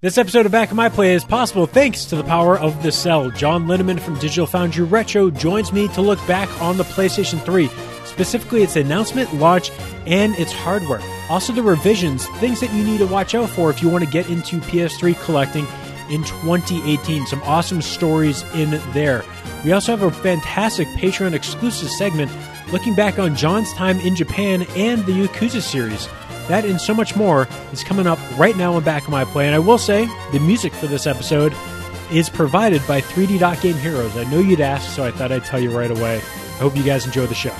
This episode of Back of My Play is possible thanks to the power of the cell. John Linneman from Digital Foundry Retro joins me to look back on the PlayStation 3, specifically its announcement, launch, and its hardware. Also the revisions, things that you need to watch out for if you want to get into PS3 collecting in 2018. Some awesome stories in there. We also have a fantastic Patreon exclusive segment looking back on John's time in Japan and the Yakuza series. That and so much more is coming up right now on Back of My Play. And I will say, the music for this episode is provided by 3D Dot Game Heroes. I know you'd ask, so I thought I'd tell you right away. I hope you guys enjoy the show.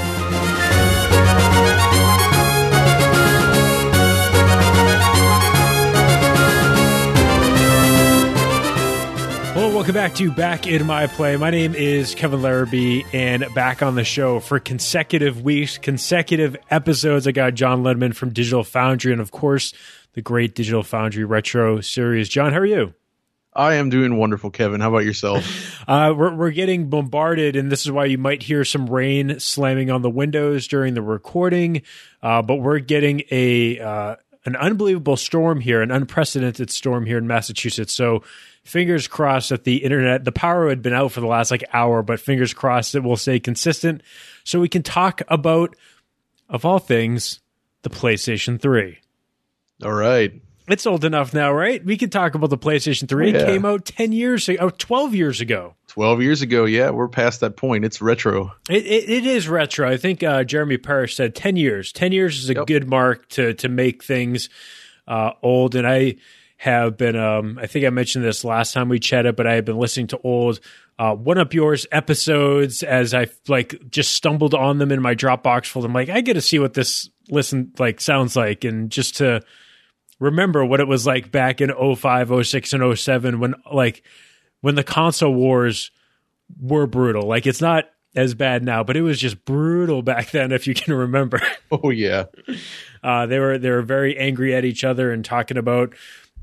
Hello, welcome back to Back in My Play. My name is Kevin Larrabee, and back on the show for consecutive weeks, consecutive episodes, I got John Linneman from Digital Foundry, and of course, the great Digital Foundry Retro series. John, how are you? I am doing wonderful, Kevin. How about yourself? We're getting bombarded, and this is why you might hear some rain slamming on the windows during the recording, but we're getting an unbelievable storm here, an unprecedented storm here in Massachusetts, so fingers crossed that the power had been out for the last hour, but fingers crossed it will stay consistent so we can talk about, of all things, the PlayStation 3. All right. It's old enough now, right? We can talk about the PlayStation 3. It came out 10 years ago, 12 years ago. 12 years ago, yeah. We're past that point. It's retro. It is retro. I think Jeremy Parrish said 10 years. 10 years is a good mark to make things old, and I have been, I think I mentioned this last time we chatted, but I have been listening to old One Up Yours episodes as I just stumbled on them in my Dropbox folder. I'm like, I got to see what this sounds like, and just to remember what it was like back in 05, 06, and 07 when the console wars were brutal. It's not as bad now, but it was just brutal back then, if you can remember. Oh yeah. They were very angry at each other and talking about,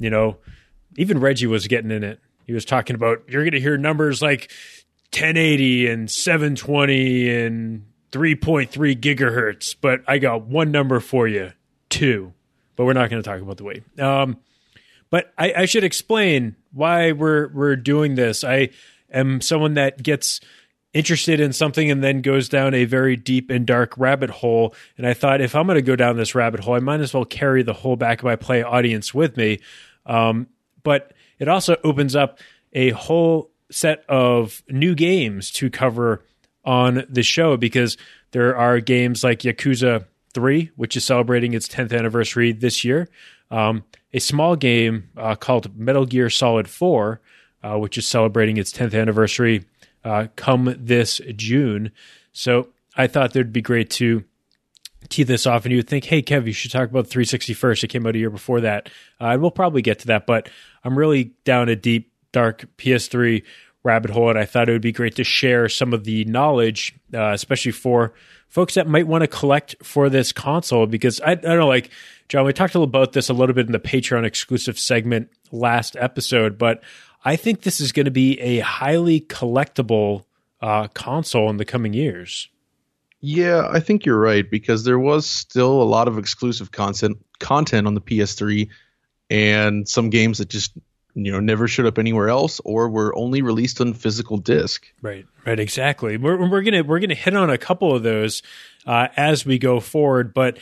even Reggie was getting in it. He was talking about, you're going to hear numbers like 1080 and 720 and 3.3 gigahertz, but I got one number for you, 2. But we're not going to talk about the weight. But I should explain why we're doing this. I am someone that gets interested in something and then goes down a very deep and dark rabbit hole. And I thought, if I'm going to go down this rabbit hole, I might as well carry the whole Back of My Play audience with me. But it also opens up a whole set of new games to cover on the show, because there are games like Yakuza 3, which is celebrating its 10th anniversary this year. A small game called Metal Gear Solid 4, which is celebrating its 10th anniversary come this June. So I thought it'd be great to tee this off, and you would think, hey, Kev, you should talk about 360 first. It came out a year before that. And we'll probably get to that, but I'm really down a deep, dark PS3 rabbit hole, and I thought it would be great to share some of the knowledge, especially for folks that might want to collect for this console, because I don't know, John, we talked about this a little bit in the Patreon exclusive segment last episode, but I think this is going to be a highly collectible console in the coming years. Yeah, I think you're right, because there was still a lot of exclusive content on the PS3, and some games that just never showed up anywhere else, or were only released on physical disc. Right, exactly. We're gonna hit on a couple of those as we go forward, but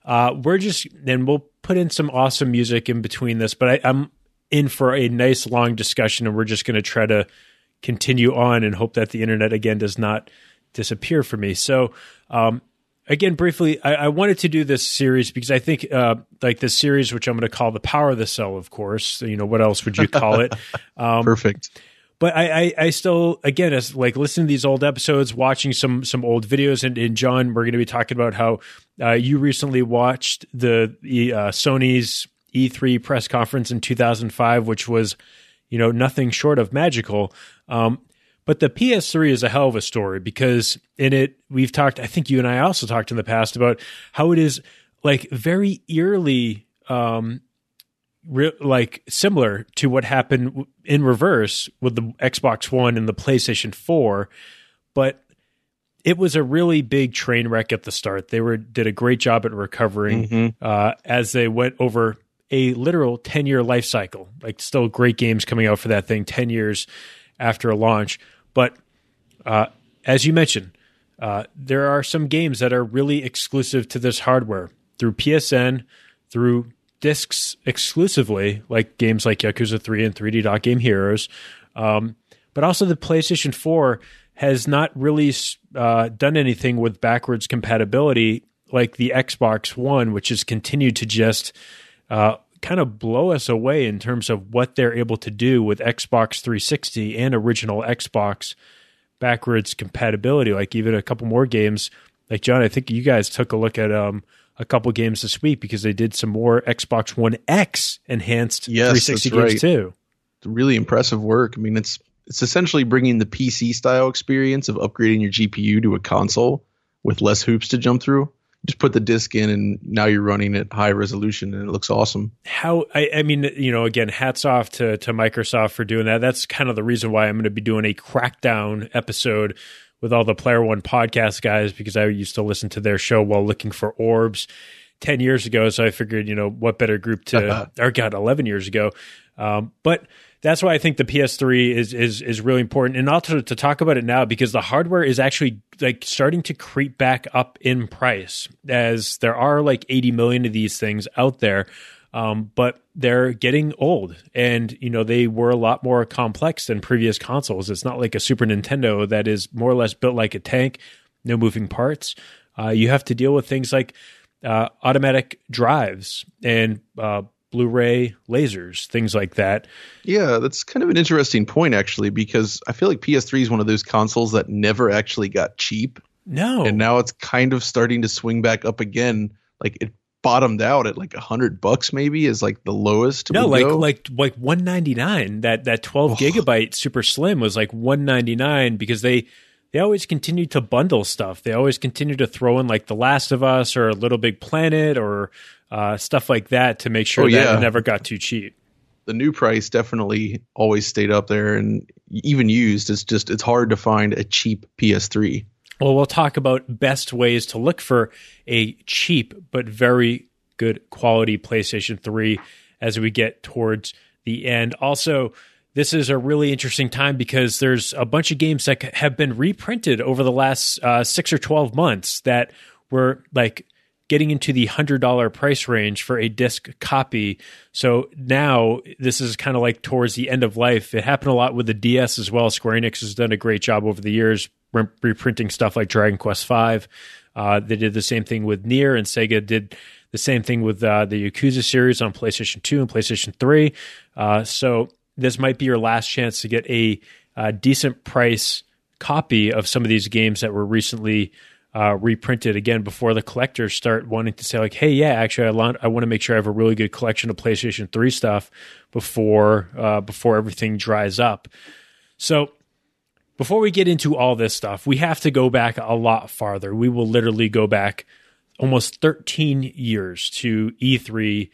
we'll put in some awesome music in between this. But I'm in for a nice long discussion, and we're just going to try to continue on and hope that the internet again does not disappear for me. So, again, briefly, I wanted to do this series because I think this series, which I'm going to call The Power of the Cell, of course, what else would you call it? Perfect. But I still, again, as listening to these old episodes, watching some old videos, and John, we're going to be talking about how you recently watched the Sony's E3 press conference in 2005, which was, nothing short of magical. But the PS3 is a hell of a story, because in it, we've talked, I think you and I also talked in the past about how it is very eerily similar to what happened in reverse with the Xbox One and the PlayStation 4. But it was a really big train wreck at the start. They did a great job at recovering as they went over a literal 10-year life cycle. Like, still great games coming out for that thing 10 years after a launch. But as you mentioned, there are some games that are really exclusive to this hardware through PSN, through discs exclusively, like games like Yakuza 3 and 3D Dot Game Heroes. But also the PlayStation 4 has not really done anything with backwards compatibility like the Xbox One, which has continued to just kind of blow us away in terms of what they're able to do with Xbox 360 and original Xbox backwards compatibility. Like, even a couple more games. Like, John, I think you guys took a look at a couple games this week because they did some more Xbox One X enhanced 360 games right. too. Really impressive work. I mean, it's essentially bringing the PC style experience of upgrading your GPU to a console with less hoops to jump through. Just put the disc in and now you're running at high resolution and it looks awesome. I mean, again, hats off to Microsoft for doing that. That's kind of the reason why I'm going to be doing a Crackdown episode with all the Player One podcast guys, because I used to listen to their show while looking for orbs 10 years ago. So I figured, what better group to, 11 years ago. But that's why I think the PS3 is really important. And also to talk about it now, because the hardware is actually like starting to creep back up in price, as there are like 80 million of these things out there. But they're getting old, and they were a lot more complex than previous consoles. It's not like a Super Nintendo that is more or less built like a tank, no moving parts. You have to deal with things like automatic drives and Blu-ray lasers, things like that. Yeah, that's kind of an interesting point, actually, because I feel like PS3 is one of those consoles that never actually got cheap. No. And now it's kind of starting to swing back up again. Like, it bottomed out at like $100 maybe is like the lowest. No, like $199. That 12 gigabyte Super Slim was like $199 because they always continue to bundle stuff. They always continue to throw in like The Last of Us or Little Big Planet or stuff like that to make sure that it never got too cheap. The new price definitely always stayed up there, and even used, it's hard to find a cheap PS3. Well, we'll talk about best ways to look for a cheap but very good quality PlayStation 3 as we get towards the end. Also, this is a really interesting time because there's a bunch of games that have been reprinted over the last 6 or 12 months that were like getting into the $100 price range for a disc copy. So now this is kind of like towards the end of life. It happened a lot with the DS as well. Square Enix has done a great job over the years reprinting stuff like Dragon Quest V. They did the same thing with Nier, and Sega did the same thing with the Yakuza series on PlayStation 2 and PlayStation 3. So this might be your last chance to get a decent price copy of some of these games that were recently reprinted again before the collectors start wanting to say like, hey, yeah, actually, I want to make sure I have a really good collection of PlayStation 3 stuff before everything dries up. So before we get into all this stuff, we have to go back a lot farther. We will literally go back almost 13 years to E3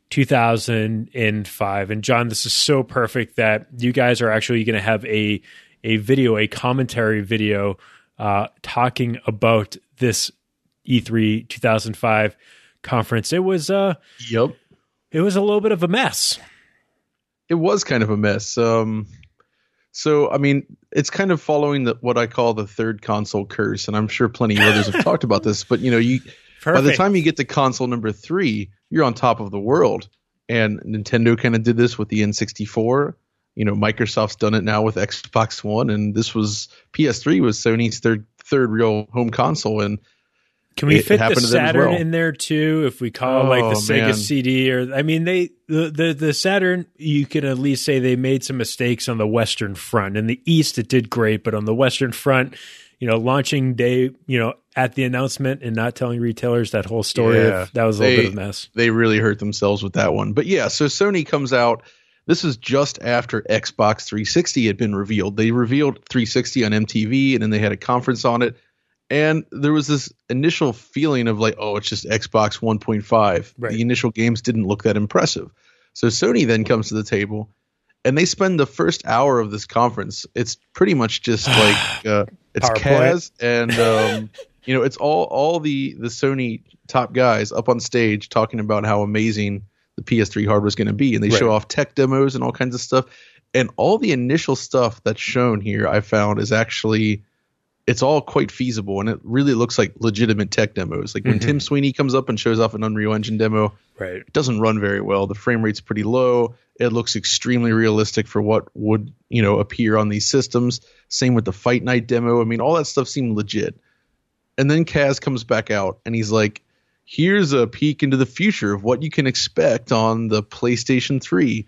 2005. And John, this is so perfect that you guys are actually going to have a video, a commentary video talking about this E3 2005 conference. It was it was a little bit of a mess. It was kind of a mess. So, I mean, it's kind of following what I call the third console curse, and I'm sure plenty of others have talked about this, but by the time you get to console number 3, you're on top of the world. And Nintendo kind of did this with the N64. Microsoft's done it now with Xbox One, and PS3 was Sony's third real home console. And can we fit the Saturn in there too? If we call the Sega CD, or I mean, the Saturn, you can at least say they made some mistakes on the Western Front. In the East, it did great, but on the Western Front, launching day, at the announcement and not telling retailers that whole story, that was a little bit of a mess. They really hurt themselves with that one. But yeah, so Sony comes out. This is just after Xbox 360 had been revealed. They revealed 360 on MTV, and then they had a conference on it. And there was this initial feeling of like, oh, it's just Xbox 1.5. Right. The initial games didn't look that impressive. So Sony then comes to the table, and they spend the first hour of this conference. It's pretty much just like it's Kaz and it's all the Sony top guys up on stage talking about how amazing the PS3 hardware is going to be. And they show off tech demos and all kinds of stuff. And all the initial stuff that's shown here, I found, is actually, it's all quite feasible. And it really looks like legitimate tech demos. Like when Tim Sweeney comes up and shows off an Unreal Engine demo, it doesn't run very well. The frame rate's pretty low. It looks extremely realistic for what would, appear on these systems. Same with the Fight Night demo. I mean, all that stuff seemed legit. And then Kaz comes back out and he's like, here's a peek into the future of what you can expect on the PlayStation 3.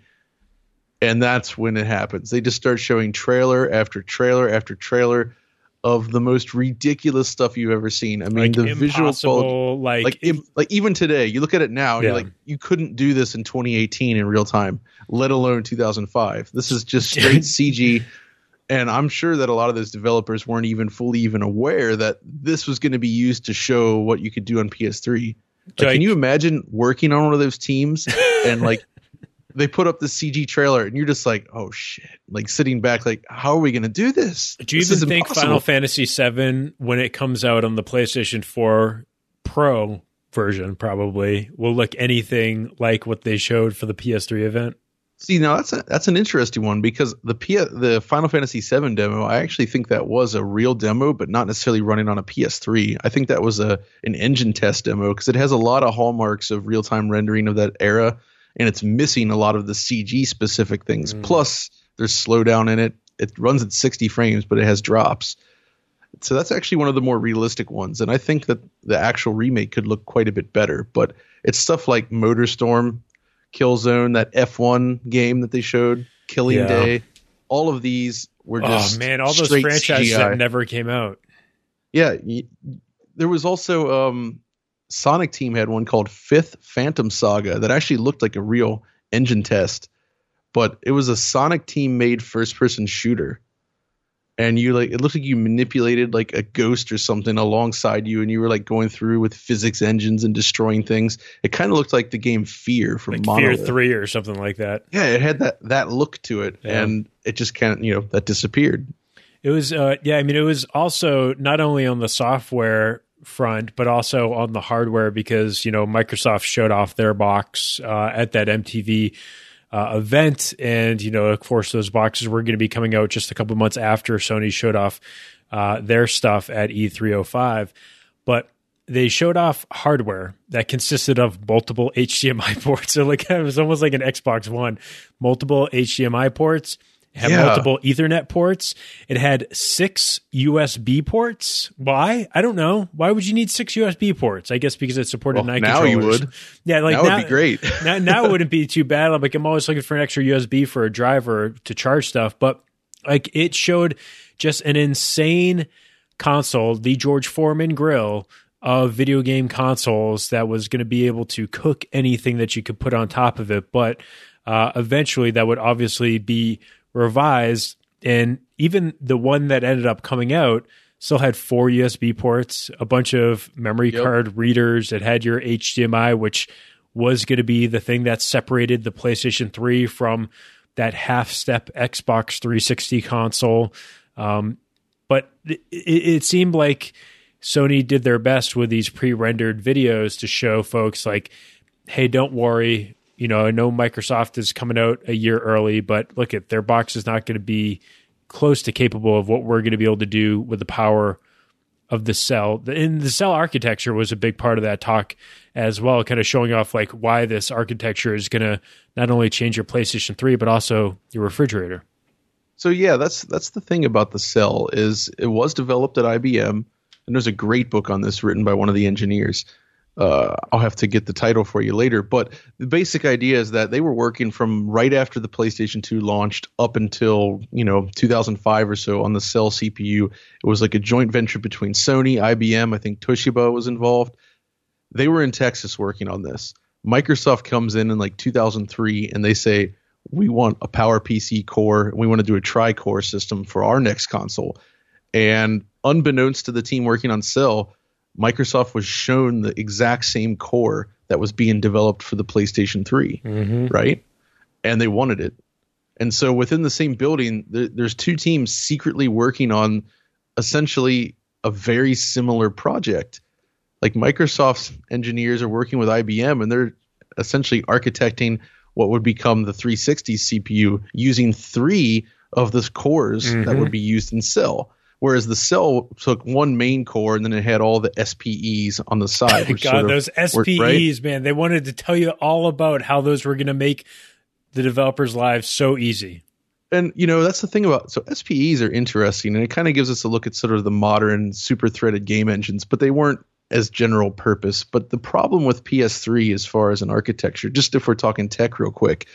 And that's when it happens. They just start showing trailer after trailer after trailer of the most ridiculous stuff you've ever seen. I mean, the visual quality, like even today, you look at it now, and you're like, you couldn't do this in 2018 in real time, let alone 2005. This is just straight CG. And I'm sure that a lot of those developers weren't even fully aware that this was going to be used to show what you could do on PS3. Like, can you imagine working on one of those teams and they put up the CG trailer and you're just like, oh shit, like sitting back, like, how are we going to do this? Do you even think Final Fantasy VII, when it comes out on the PlayStation 4 Pro version, probably will look anything like what they showed for the PS3 event? See, now that's an interesting one, because the Final Fantasy VII demo, I actually think that was a real demo, but not necessarily running on a PS3. I think that was an engine test demo, because it has a lot of hallmarks of real-time rendering of that era, and it's missing a lot of the CG specific things. Plus, there's slowdown in it. It runs at 60 frames, but it has drops. So that's actually one of the more realistic ones, and I think that the actual remake could look quite a bit better. But it's stuff like MotorStorm, Killzone, that F1 game that they showed, Killing Day. All of these were just all those franchises CGI. that never came out. Yeah, there was also Sonic Team had one called Fifth Phantom Saga that actually looked like a real engine test, but it was a Sonic Team made first-person shooter. And it looked like you manipulated like a ghost or something alongside you, and you were like going through with physics engines and destroying things. It kind of looked like the game Fear from Monolith. Fear 3 or something like that. Yeah, it had that look to it, and it just that disappeared. It was, it was also not only on the software front, but also on the hardware, because, Microsoft showed off their box at that MTV event, and of course those boxes were going to be coming out just a couple months after Sony showed off their stuff at E305. But they showed off hardware that consisted of multiple HDMI ports. So it was almost like an Xbox One, multiple HDMI ports. It had multiple Ethernet ports. It had 6 USB ports. Why? I don't know. Why would you need 6 USB ports? I guess because it supported 9 controllers. Now you would. Yeah, that would be great. now it wouldn't be too bad. I'm always looking for an extra USB for a driver to charge stuff. But it showed just an insane console, the George Foreman grill of video game consoles, that was going to be able to cook anything that you could put on top of it. But eventually that would obviously be revised, and even the one that ended up coming out still had 4 USB ports, a bunch of memory card readers. It had your HDMI, which was going to be the thing that separated the PlayStation 3 from that half-step Xbox 360 console. But it seemed like Sony did their best with these pre-rendered videos to show folks like, hey, don't worry. I know Microsoft is coming out a year early, but look, their box is not going to be close to capable of what we're going to be able to do with the power of the cell. And the cell architecture was a big part of that talk as well, kind of showing off like why this architecture is going to not only change your PlayStation 3, but also your refrigerator. So yeah, that's the thing about the cell, is it was developed at IBM, and there's a great book on this written by one of the engineers. I'll have to get the title for you later, but the basic idea is that they were working from right after the PlayStation 2 launched up until 2005 or so on the Cell CPU. It was like a joint venture between Sony, IBM, I think Toshiba was involved. They were in Texas working on this. Microsoft comes in like 2003, and they say, we want a PowerPC core, and we want to do a tri-core system for our next console. And unbeknownst to the team working on Cell, Microsoft was shown the exact same core that was being developed for the PlayStation 3, right? And they wanted it. And so within the same building, there's 2 teams secretly working on essentially a very similar project. Like Microsoft's engineers are working with IBM, and they're essentially architecting what would become the 360 CPU using 3 of the cores that would be used in Cell. Whereas the Cell took one main core and then it had all the SPEs on the side. God, those SPEs, right? Man, they wanted to tell you all about how those were going to make the developers' lives so easy. And, that's the thing about, so SPEs are interesting, and it kind of gives us a look at sort of the modern super threaded game engines, but they weren't as general purpose. But the problem with PS3 as far as an architecture, just if we're talking tech real quick,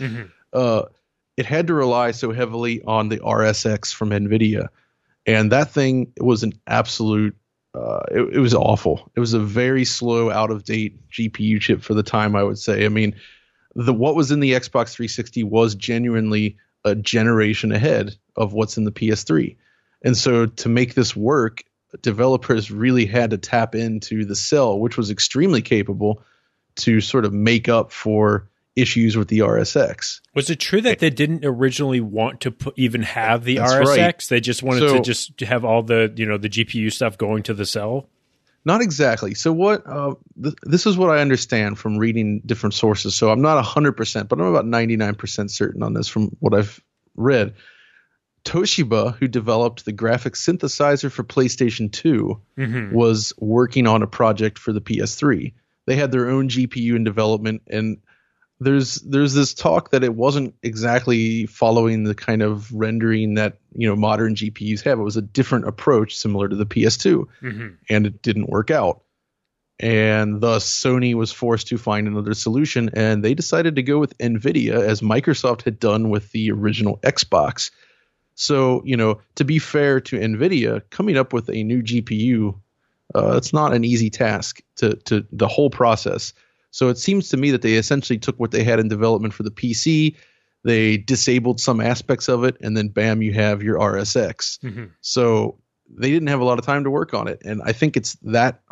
it had to rely so heavily on the RSX from NVIDIA. And that thing was an absolute, it was awful. It was a very slow, out-of-date GPU chip for the time, I would say. I mean, what was in the Xbox 360 was genuinely a generation ahead of what's in the PS3. And so to make this work, developers really had to tap into the Cell, which was extremely capable, to sort of make up for issues with the RSX. Was it true that they didn't originally want to even have the That's RSX? Right. They just wanted to just have all the, the GPU stuff going to the Cell? Not exactly. So what this is what I understand from reading different sources. So I'm not 100%, but I'm about 99% certain on this from what I've read. Toshiba, who developed the graphics synthesizer for PlayStation 2, was working on a project for the PS3. They had their own GPU in development, and there's this talk that it wasn't exactly following the kind of rendering that modern GPUs have. It was a different approach, similar to the PS2, and it didn't work out. And thus, Sony was forced to find another solution, and they decided to go with NVIDIA, as Microsoft had done with the original Xbox. So, to be fair to NVIDIA, coming up with a new GPU, it's not an easy task to the whole process. So it seems to me that they essentially took what they had in development for the PC, they disabled some aspects of it, and then bam, you have your RSX. So they didn't have a lot of time to work on it. And I think it's that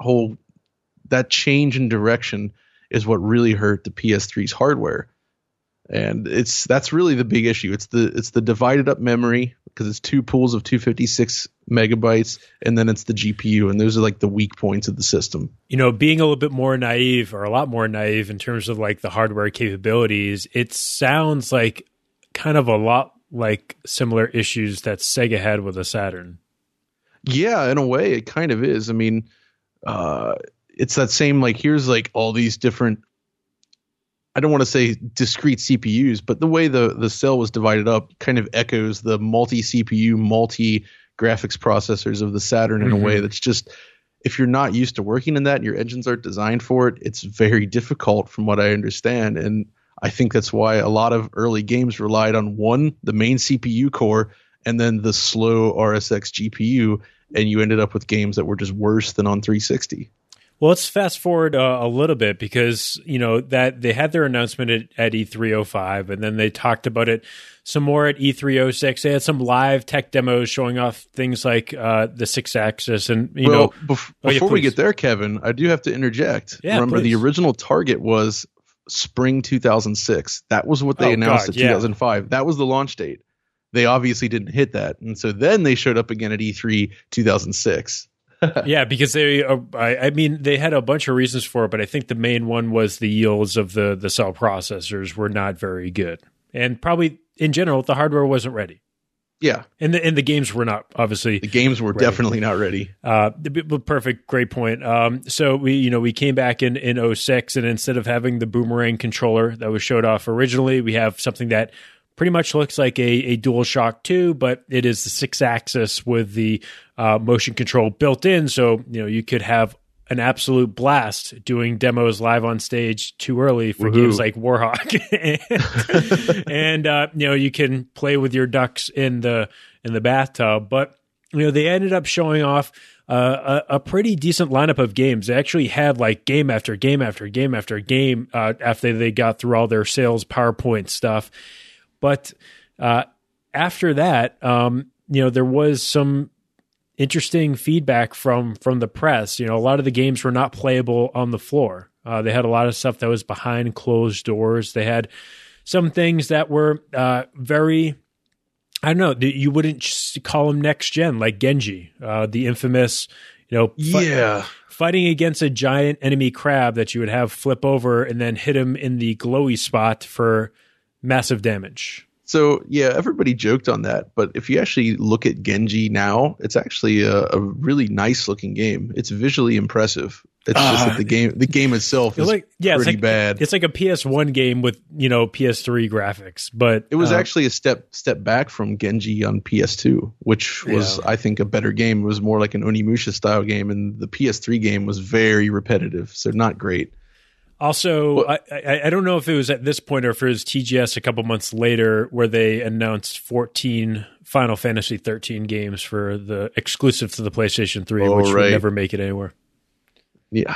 change in direction is what really hurt the PS3's hardware. And that's really the big issue. It's the divided up memory, because it's 2 pools of 256 megabytes, and then it's the GPU, and those are like the weak points of the system. Being a little bit more naive, or a lot more naive in terms of like the hardware capabilities, it sounds like kind of a lot like similar issues that Sega had with the Saturn. Yeah, in a way, it kind of is. I mean, it's that same, like, here's like all these different, I don't want to say discrete CPUs, but the way the Cell was divided up kind of echoes the multi-CPU, multi-graphics processors of the Saturn in a way that's just, if you're not used to working in that and your engines aren't designed for it, it's very difficult from what I understand. And I think that's why a lot of early games relied on the main CPU core, and then the slow RSX GPU, and you ended up with games that were just worse than on 360. Well, let's fast forward a little bit, because that they had their announcement at E305, and then they talked about it some more at E306. They had some live tech demos showing off things like the 6-axis, and before we get there, Kevin, I do have to interject. Yeah, remember, please. The original target was spring 2006. That was what they announced at 2005. That was the launch date. They obviously didn't hit that, and so then they showed up again at E3 2006. Yeah, because they had a bunch of reasons for it, but I think the main one was the yields of the Cell processors were not very good, and probably in general the hardware wasn't ready. Yeah, and the games were not, obviously. The games were definitely not ready. Perfect, great point. So we came back in 06, and instead of having the Boomerang controller that was showed off originally, we have something that pretty much looks like a DualShock 2, but it is the 6-axis with the motion control built in. So, you could have an absolute blast doing demos live on stage too early for games like Warhawk. and you can play with your ducks in the bathtub. But, they ended up showing off a pretty decent lineup of games. They actually had like game after game after game after game after they got through all their sales PowerPoint stuff. But after that, there was some interesting feedback from the press. A lot of the games were not playable on the floor. They had a lot of stuff that was behind closed doors. They had some things that were very, I don't know, you wouldn't call them next gen, like Genji, the infamous, Yeah. Fighting against a giant enemy crab that you would have flip over and then hit him in the glowy spot for massive damage. So, yeah, everybody joked on that. But if you actually look at Genji now, it's actually a really nice looking game. It's visually impressive. It's just that the game itself is pretty bad. It's like a PS1 game with, PS3 graphics. But it was actually a step back from Genji on PS2, which was, I think, a better game. It was more like an Onimusha style game. And the PS3 game was very repetitive. So not great. Also, I don't know if it was at this point or if it was TGS a couple months later where they announced 14 Final Fantasy 13 games for the exclusive to the PlayStation 3, which would never make it anywhere. Yeah,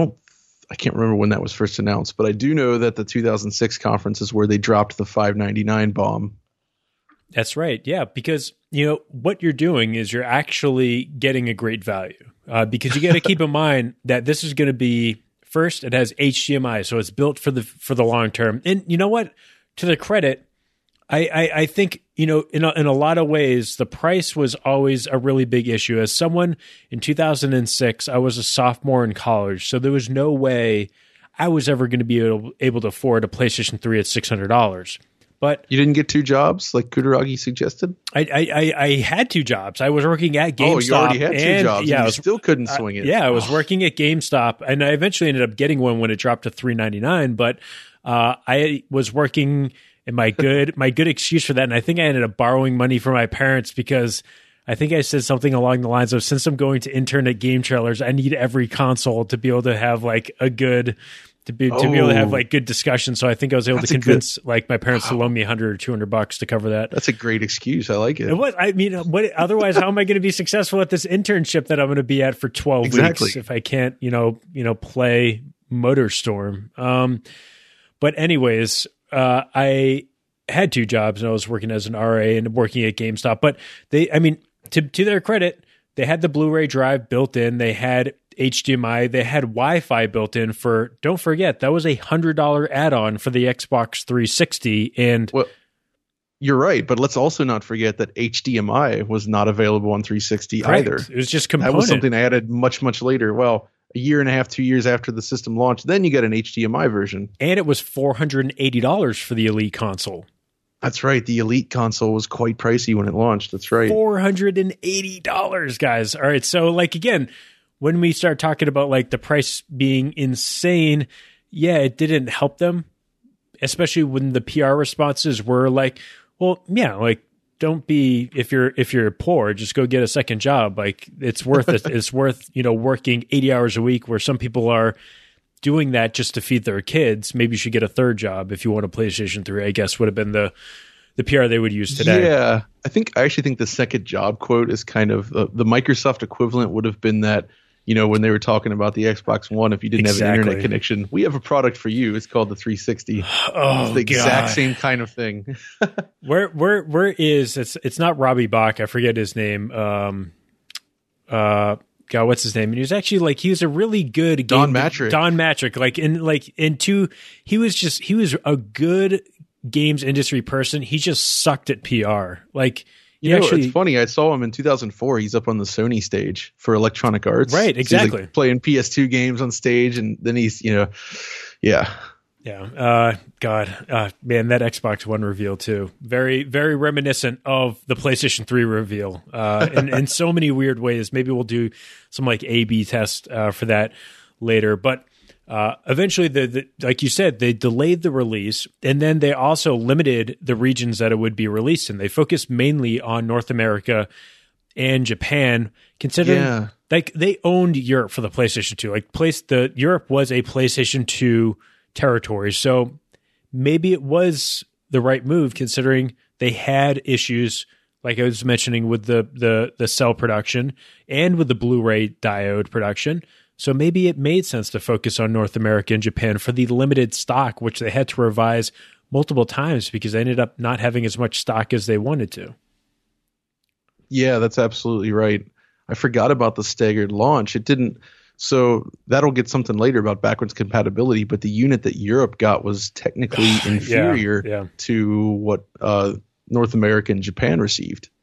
I can't remember when that was first announced, but I do know that the 2006 conference is where they dropped the $5.99 bomb. That's right. Yeah, because what you're doing is you're actually getting a great value because you got to keep in mind that this is going to be. First, it has HDMI, so it's built for the long term. And you know what? To the credit, I think in a lot of ways, the price was always a really big issue. As someone in 2006, I was a sophomore in college, so there was no way I was ever going to be able to afford a PlayStation 3 at $600. But you didn't get two jobs like Kutaragi suggested? I had two jobs. I was working at GameStop. Oh, you already had two jobs. Yeah, you still couldn't swing it. Yeah, I was working at GameStop, and I eventually ended up getting one when it dropped to $3.99. But I was working, and my good excuse for that, and I think I ended up borrowing money from my parents because I think I said something along the lines of, since I'm going to intern at Game Trailers, I need every console to be able to have like a good. To be able to have like good discussion. So I think I was able to convince my parents to loan me $100 or $200 to cover that. That's a great excuse. I like it. Otherwise, how am I going to be successful at this internship that I'm going to be at for 12 weeks if I can't, play MotorStorm? But anyways, I had two jobs and I was working as an RA and working at GameStop, but to their credit, they had the Blu-ray drive built in. They had HDMI. They had Wi-Fi built in for, don't forget, that was $100 add-on for the Xbox 360. And you're right, but let's also not forget that HDMI was not available on 360 either. It was just component. That was something I added much, much later. Well, a year and a half, 2 years after the system launched, then you got an HDMI version. And it was $480 for the Elite console. That's right. The Elite console was quite pricey when it launched. That's right. $480, guys. All right. So, again, when we start talking about the price being insane, yeah, it didn't help them, especially when the PR responses were don't be, if you're poor, just go get a second job. It's worth it. It's worth, working 80 hours a week where some people are doing that just to feed their kids. Maybe you should get a third job if you want a PlayStation 3, I guess would have been the PR they would use today. Yeah, I actually think the second job quote is kind of the Microsoft equivalent would have been that, when they were talking about the Xbox One, if you didn't have an internet connection, we have a product for you. It's called the 360. Oh, it's the exact same kind of thing. Where is it's not Robbie Bach. I forget his name. God, what's his name? And he was actually he was a really good Don Matrick. Don Matrick. He was a good games industry person. He just sucked at PR. It's funny. I saw him in 2004. He's up on the Sony stage for Electronic Arts. Right, exactly. So he's playing PS2 games on stage, and then he's, yeah. Yeah. Man, that Xbox One reveal too. Very, very reminiscent of the PlayStation 3 reveal in so many weird ways. Maybe we'll do some A/B test for that later. But eventually, like you said, they delayed the release, and then they also limited the regions that it would be released in. They focused mainly on North America and Japan, considering they owned Europe for the PlayStation 2. Europe was a PlayStation 2 territory, so maybe it was the right move, considering they had issues, like I was mentioning, with the cell production and with the Blu-ray diode production. So maybe it made sense to focus on North America and Japan for the limited stock, which they had to revise multiple times because they ended up not having as much stock as they wanted to. Yeah, that's absolutely right. I forgot about the staggered launch. It didn't. So that'll get something later about backwards compatibility, but the unit that Europe got was technically inferior to what North America and Japan received.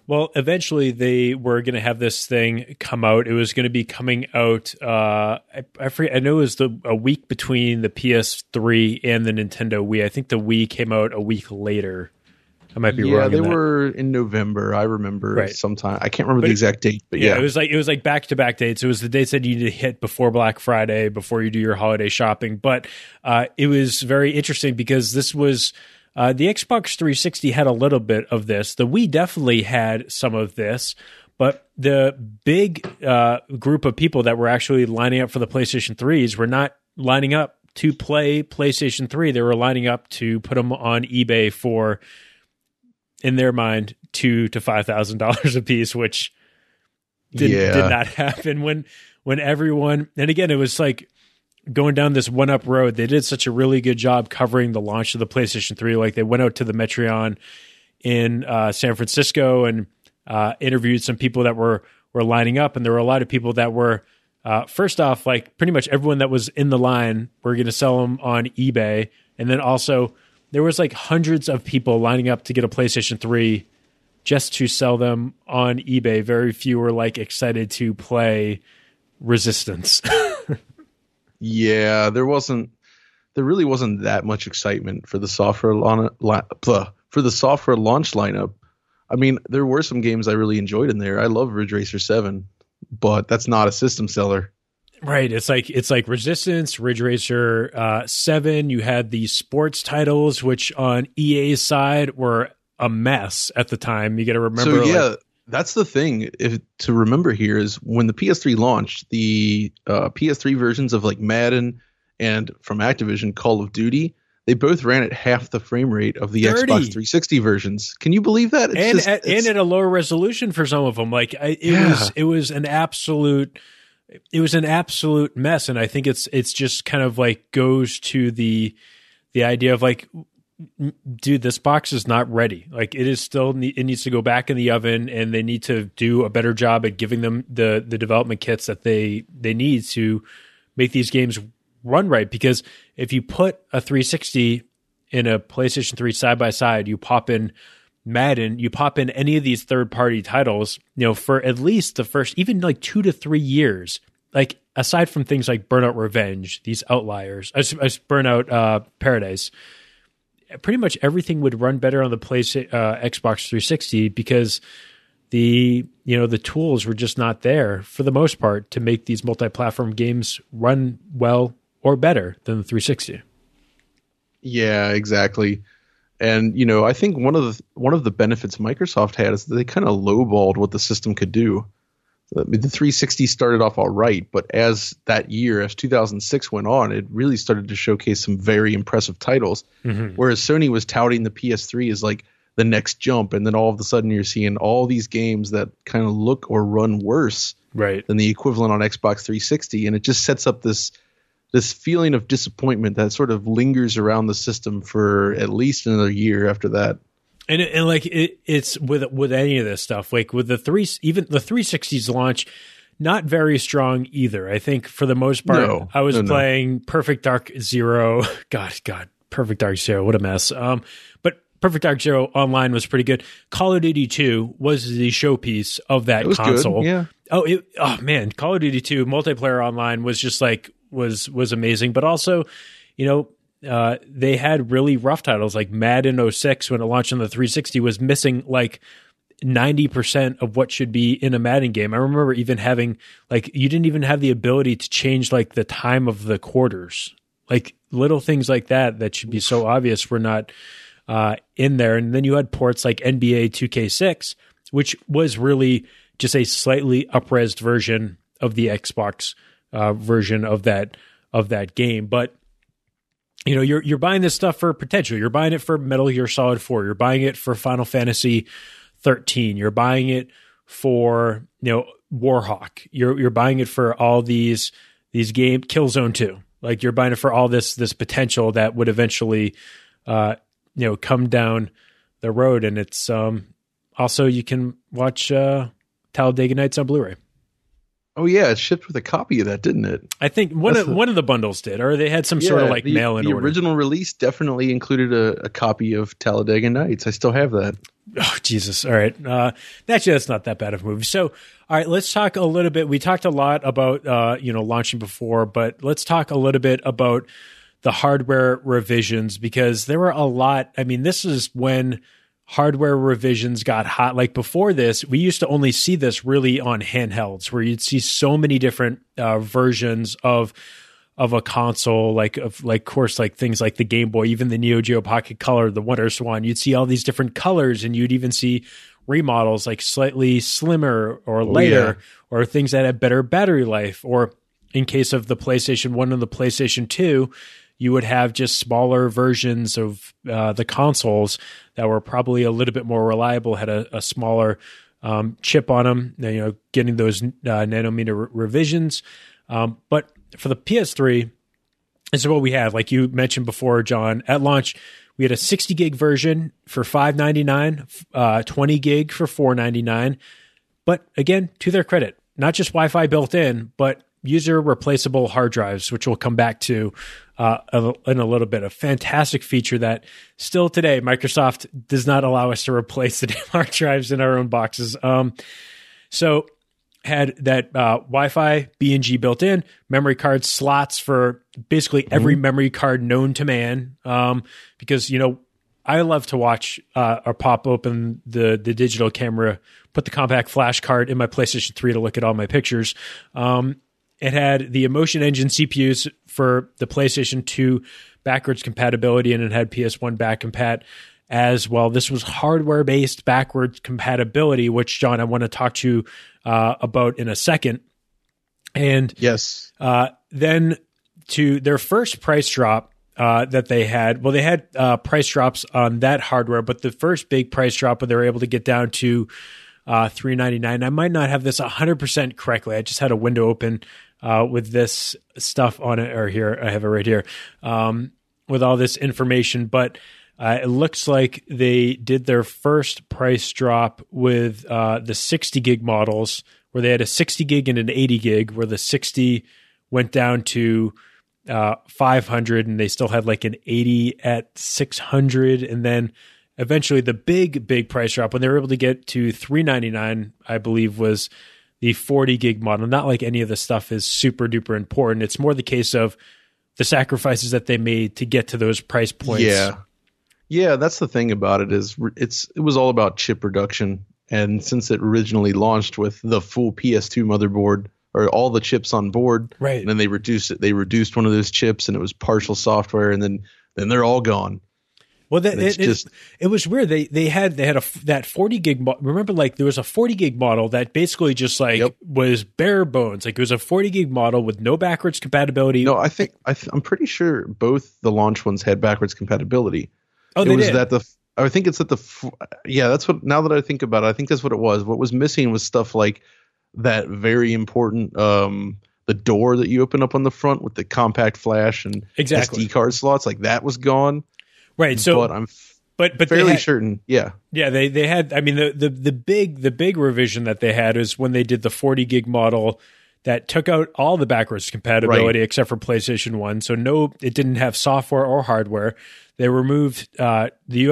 Well, eventually they were going to have this thing come out. It was going to be coming out. I forget. I know it was a week between the PS3 and the Nintendo Wii. I think the Wii came out a week later. I might be wrong. Yeah, they were in November. I remember sometime. I can't remember the exact date, but yeah, it was like back-to-back dates. It was the dates that you need to hit before Black Friday, before you do your holiday shopping. But it was very interesting because this was. The Xbox 360 had a little bit of this. The Wii definitely had some of this, but the big group of people that were actually lining up for the PlayStation 3s were not lining up to play PlayStation 3. They were lining up to put them on eBay for, in their mind, $2,000 to $5,000 a piece, which did not happen when everyone. And again, it was like going down this one-up road. They did such a really good job covering the launch of the PlayStation 3. Like they went out to the Metreon in San Francisco and interviewed some people that were lining up. And there were a lot of people that were, first off, like pretty much everyone that was in the line were going to sell them on eBay. And then also there was like hundreds of people lining up to get a PlayStation 3 just to sell them on eBay. Very few were like excited to play Resistance. Yeah, there really wasn't that much excitement for the software launch lineup. I mean, there were some games I really enjoyed in there. I love Ridge Racer 7, but that's not a system seller. Right. It's like Resistance, Ridge Racer 7. You had the sports titles, which on EA's side were a mess at the time. You got to remember. So yeah. That's the thing to remember here is when the PS3 launched, the PS3 versions of like Madden and from Activision Call of Duty, they both ran at half the frame rate of the Xbox 360 versions. Can you believe that? And at a lower resolution for some of them. Like it was an absolute mess. And I think it's just kind of like goes to the idea of like, dude, this box is not ready. Like it is still, it needs to go back in the oven, and they need to do a better job at giving them the development kits that they need to make these games run right. Because if you put a 360 in a PlayStation 3 side by side, you pop in Madden, you pop in any of these third party titles, for at least the first, even like 2 to 3 years, like aside from things like Burnout Revenge, these outliers, Burnout Paradise, pretty much everything would run better on the Xbox 360 because the tools were just not there for the most part to make these multi-platform games run well or better than the 360. Yeah, exactly. And I think one of the benefits Microsoft had is that they kind of lowballed what the system could do. The 360 started off all right, but as 2006 went on, it really started to showcase some very impressive titles. Mm-hmm. Whereas Sony was touting the PS3 as like the next jump, and then all of a sudden you're seeing all these games that kind of look or run worse than the equivalent on Xbox 360, and it just sets up this feeling of disappointment that sort of lingers around the system for at least another year after that. And like it's with any of this stuff, like with even the 360's launch, not very strong either. I think for the most part, I was playing Perfect Dark Zero. God, Perfect Dark Zero, what a mess. But Perfect Dark Zero Online was pretty good. Call of Duty 2 was the showpiece of that console. Good, yeah. Oh man, Call of Duty 2 multiplayer online was just like was amazing. But also, they had really rough titles like Madden 06 when it launched on the 360 was missing like 90% of what should be in a Madden game. I remember even having like, you didn't even have the ability to change like the time of the quarters, like little things like that should be so obvious were not in there. And then you had ports like NBA 2K6, which was really just a slightly up-resed version of the Xbox version of that game. But you're buying this stuff for potential. You're buying it for Metal Gear Solid 4. You're buying it for Final Fantasy 13. You're buying it for Warhawk. You're buying it for all these games. Killzone 2. Like you're buying it for all this potential that would eventually come down the road. And it's also you can watch Talladega Nights on Blu-ray. Oh yeah, it shipped with a copy of that, didn't it? I think one of the bundles did, or they had some sort of like mail-in order. The original release definitely included a copy of Talladega Nights. I still have that. Oh, Jesus. All right. Actually, that's not that bad of a movie. So, all right, let's talk a little bit. We talked a lot about, launching before, but let's talk a little bit about the hardware revisions, because there were a lot. I mean, this is when hardware revisions got hot. Like before this, we used to only see this really on handhelds, where you'd see so many different versions of a console, like things like the Game Boy, even the Neo Geo Pocket Color, the Wonder Swan. You'd see all these different colors, and you'd even see remodels like slightly slimmer or lighter, or things that had better battery life. Or in case of the PlayStation 1 and the PlayStation 2, you would have just smaller versions of the consoles that were probably a little bit more reliable, had a smaller chip on them, getting those nanometer revisions. But for the PS3, this is what we had. Like you mentioned before, John, at launch, we had a 60 gig version for $599, 20 gig for $499. But again, to their credit, not just Wi-Fi built in, but user replaceable hard drives, which we'll come back to in a little bit. A fantastic feature that still today Microsoft does not allow us to replace the damn hard drives in our own boxes. So had that Wi-Fi BNG built in, memory card slots for basically every memory card known to man. Because I love to watch or pop open the digital camera, put the compact flash card in my PlayStation 3 to look at all my pictures. It had the Emotion Engine CPUs for the PlayStation 2 backwards compatibility, and it had PS1 back compat as well. This was hardware-based backwards compatibility, which, John, I want to talk to you about in a second. And yes, then to their first price drop that they had, well, they had price drops on that hardware, but the first big price drop when they were able to get down to $399. I might not have this 100% correctly. I just had a window open with this stuff on it, or here, I have it right here, with all this information. But it looks like they did their first price drop with the 60 gig models, where they had a 60 gig and an 80 gig, where the 60 went down to 500, and they still had like an 80 at 600. And then eventually the big price drop when they were able to get to $399, I believe, was the 40 gig model. Not like any of the stuff is super duper important. It's more the case of the sacrifices that they made to get to those price points. Yeah, that's the thing about it, is it was all about chip reduction. And since it originally launched with the full PS2 motherboard, or all the chips on board, right, and then they reduced it. They reduced one of those chips, and it was partial software, and then they're all gone. Well, it was weird. They had that 40 gig. Remember, like there was a 40 gig model that basically just was bare bones. Like it was a 40 gig model with no backwards compatibility. No, I'm pretty sure both the launch ones had backwards compatibility. Oh, they did. I think it's that's what. Now that I think about it, I think that's what it was. What was missing was stuff like that very important. The door that you open up on the front with the compact flash and SD card slots, like that was gone. Right. So, but I'm fairly certain. Yeah. Yeah. They had. I mean, the big revision that they had is when they did the 40 gig model that took out all the backwards compatibility except for PlayStation 1. So it didn't have software or hardware. They removed two of the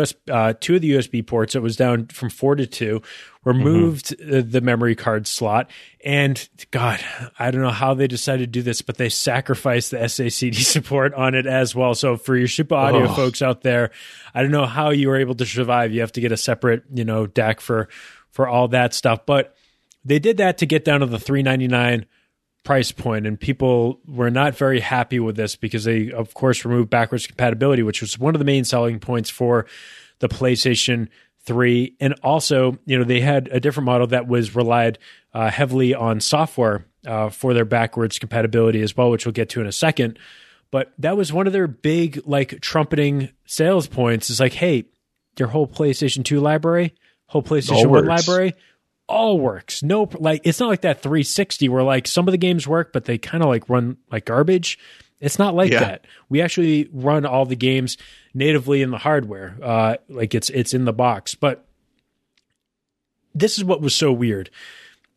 USB ports. It was down from 4 to 2. Removed the memory card slot. And God, I don't know how they decided to do this, but they sacrificed the SACD support on it as well. So for your Super Audio folks out there, I don't know how you were able to survive. You have to get a separate, DAC for all that stuff. But they did that to get down to the $399 price point, and people were not very happy with this because they, of course, removed backwards compatibility, which was one of the main selling points for the PlayStation 3. And also, they had a different model that was relied heavily on software for their backwards compatibility as well, which we'll get to in a second. But that was one of their big, trumpeting sales points. It's like, hey, your whole PlayStation 2 library, whole PlayStation 1 library, all works. No, it's not like that 360 where some of the games work, but they kind of run like garbage. It's not like that. We actually run all the games natively in the hardware. It's in the box. But this is what was so weird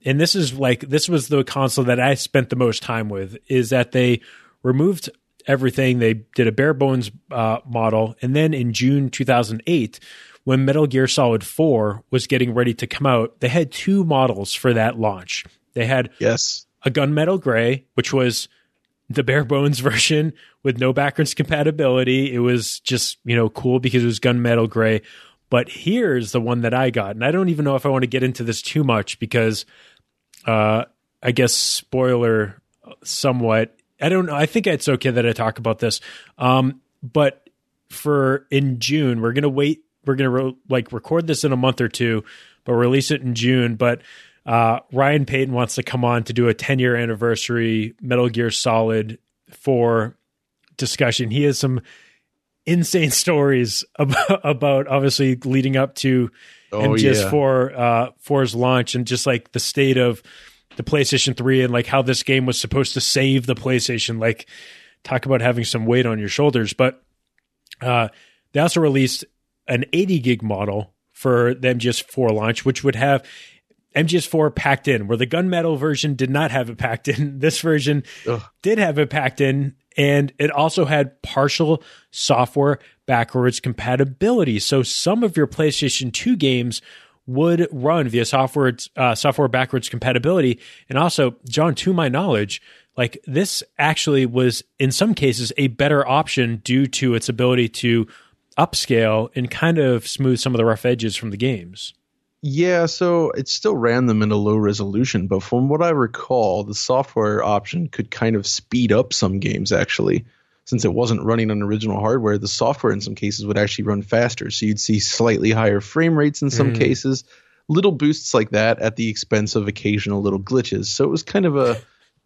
and this was the console that I spent the most time with, is that they removed everything. They did a bare bones model. And then in June 2008, when Metal Gear Solid 4 was getting ready to come out, they had 2 models for that launch. They had a Gunmetal Gray, which was the bare bones version with no backwards compatibility. It was just, cool because it was Gunmetal Gray. But here's the one that I got. And I don't even know if I want to get into this too much because I guess spoiler somewhat. I don't know. I think it's okay that I talk about this. But in June, we're going to wait. We're going to record this in a month or two, but release it in June. But Ryan Payton wants to come on to do a 10-year anniversary Metal Gear Solid 4 discussion. He has some insane stories about obviously leading up to MGS4's launch, and just like the state of the PlayStation 3 and like how this game was supposed to save the PlayStation. Like, talk about having some weight on your shoulders. But they also released an 80 gig model for the MGS4 launch, which would have MGS4 packed in, where the Gunmetal version did not have it packed in. This version did have it packed in, and it also had partial software backwards compatibility. So some of your PlayStation 2 games would run via software backwards compatibility. And also, John, to my knowledge, like, this actually was in some cases a better option due to its ability to upscale and kind of smooth some of the rough edges from the games. Yeah, so it still ran them in a low resolution, but from what I recall, the software option could kind of speed up some games, actually. Since it wasn't running on original hardware, the software in some cases would actually run faster. So you'd see slightly higher frame rates in some cases, little boosts like that at the expense of occasional little glitches. So it was kind of a,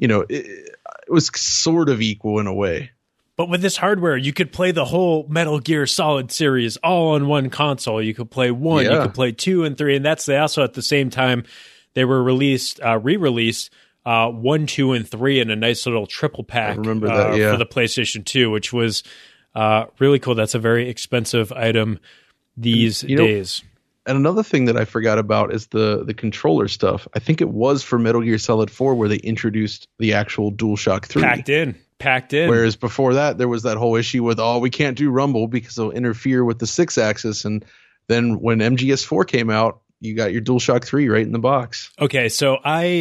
it was sort of equal in a way. But with this hardware, you could play the whole Metal Gear Solid series all on one console. You could play 1, you could play 2 and 3, and they also at the same time they were re-released 1, 2, and 3 in a nice little triple pack. I remember that, for the PlayStation 2, which was really cool. That's a very expensive item these days. And another thing that I forgot about is the controller stuff. I think it was for Metal Gear Solid 4 where they introduced the actual DualShock 3. Packed in. Whereas before that, there was that whole issue with, we can't do Rumble because it'll interfere with the 6-axis. And then when MGS4 came out, you got your DualShock 3 right in the box. Okay, so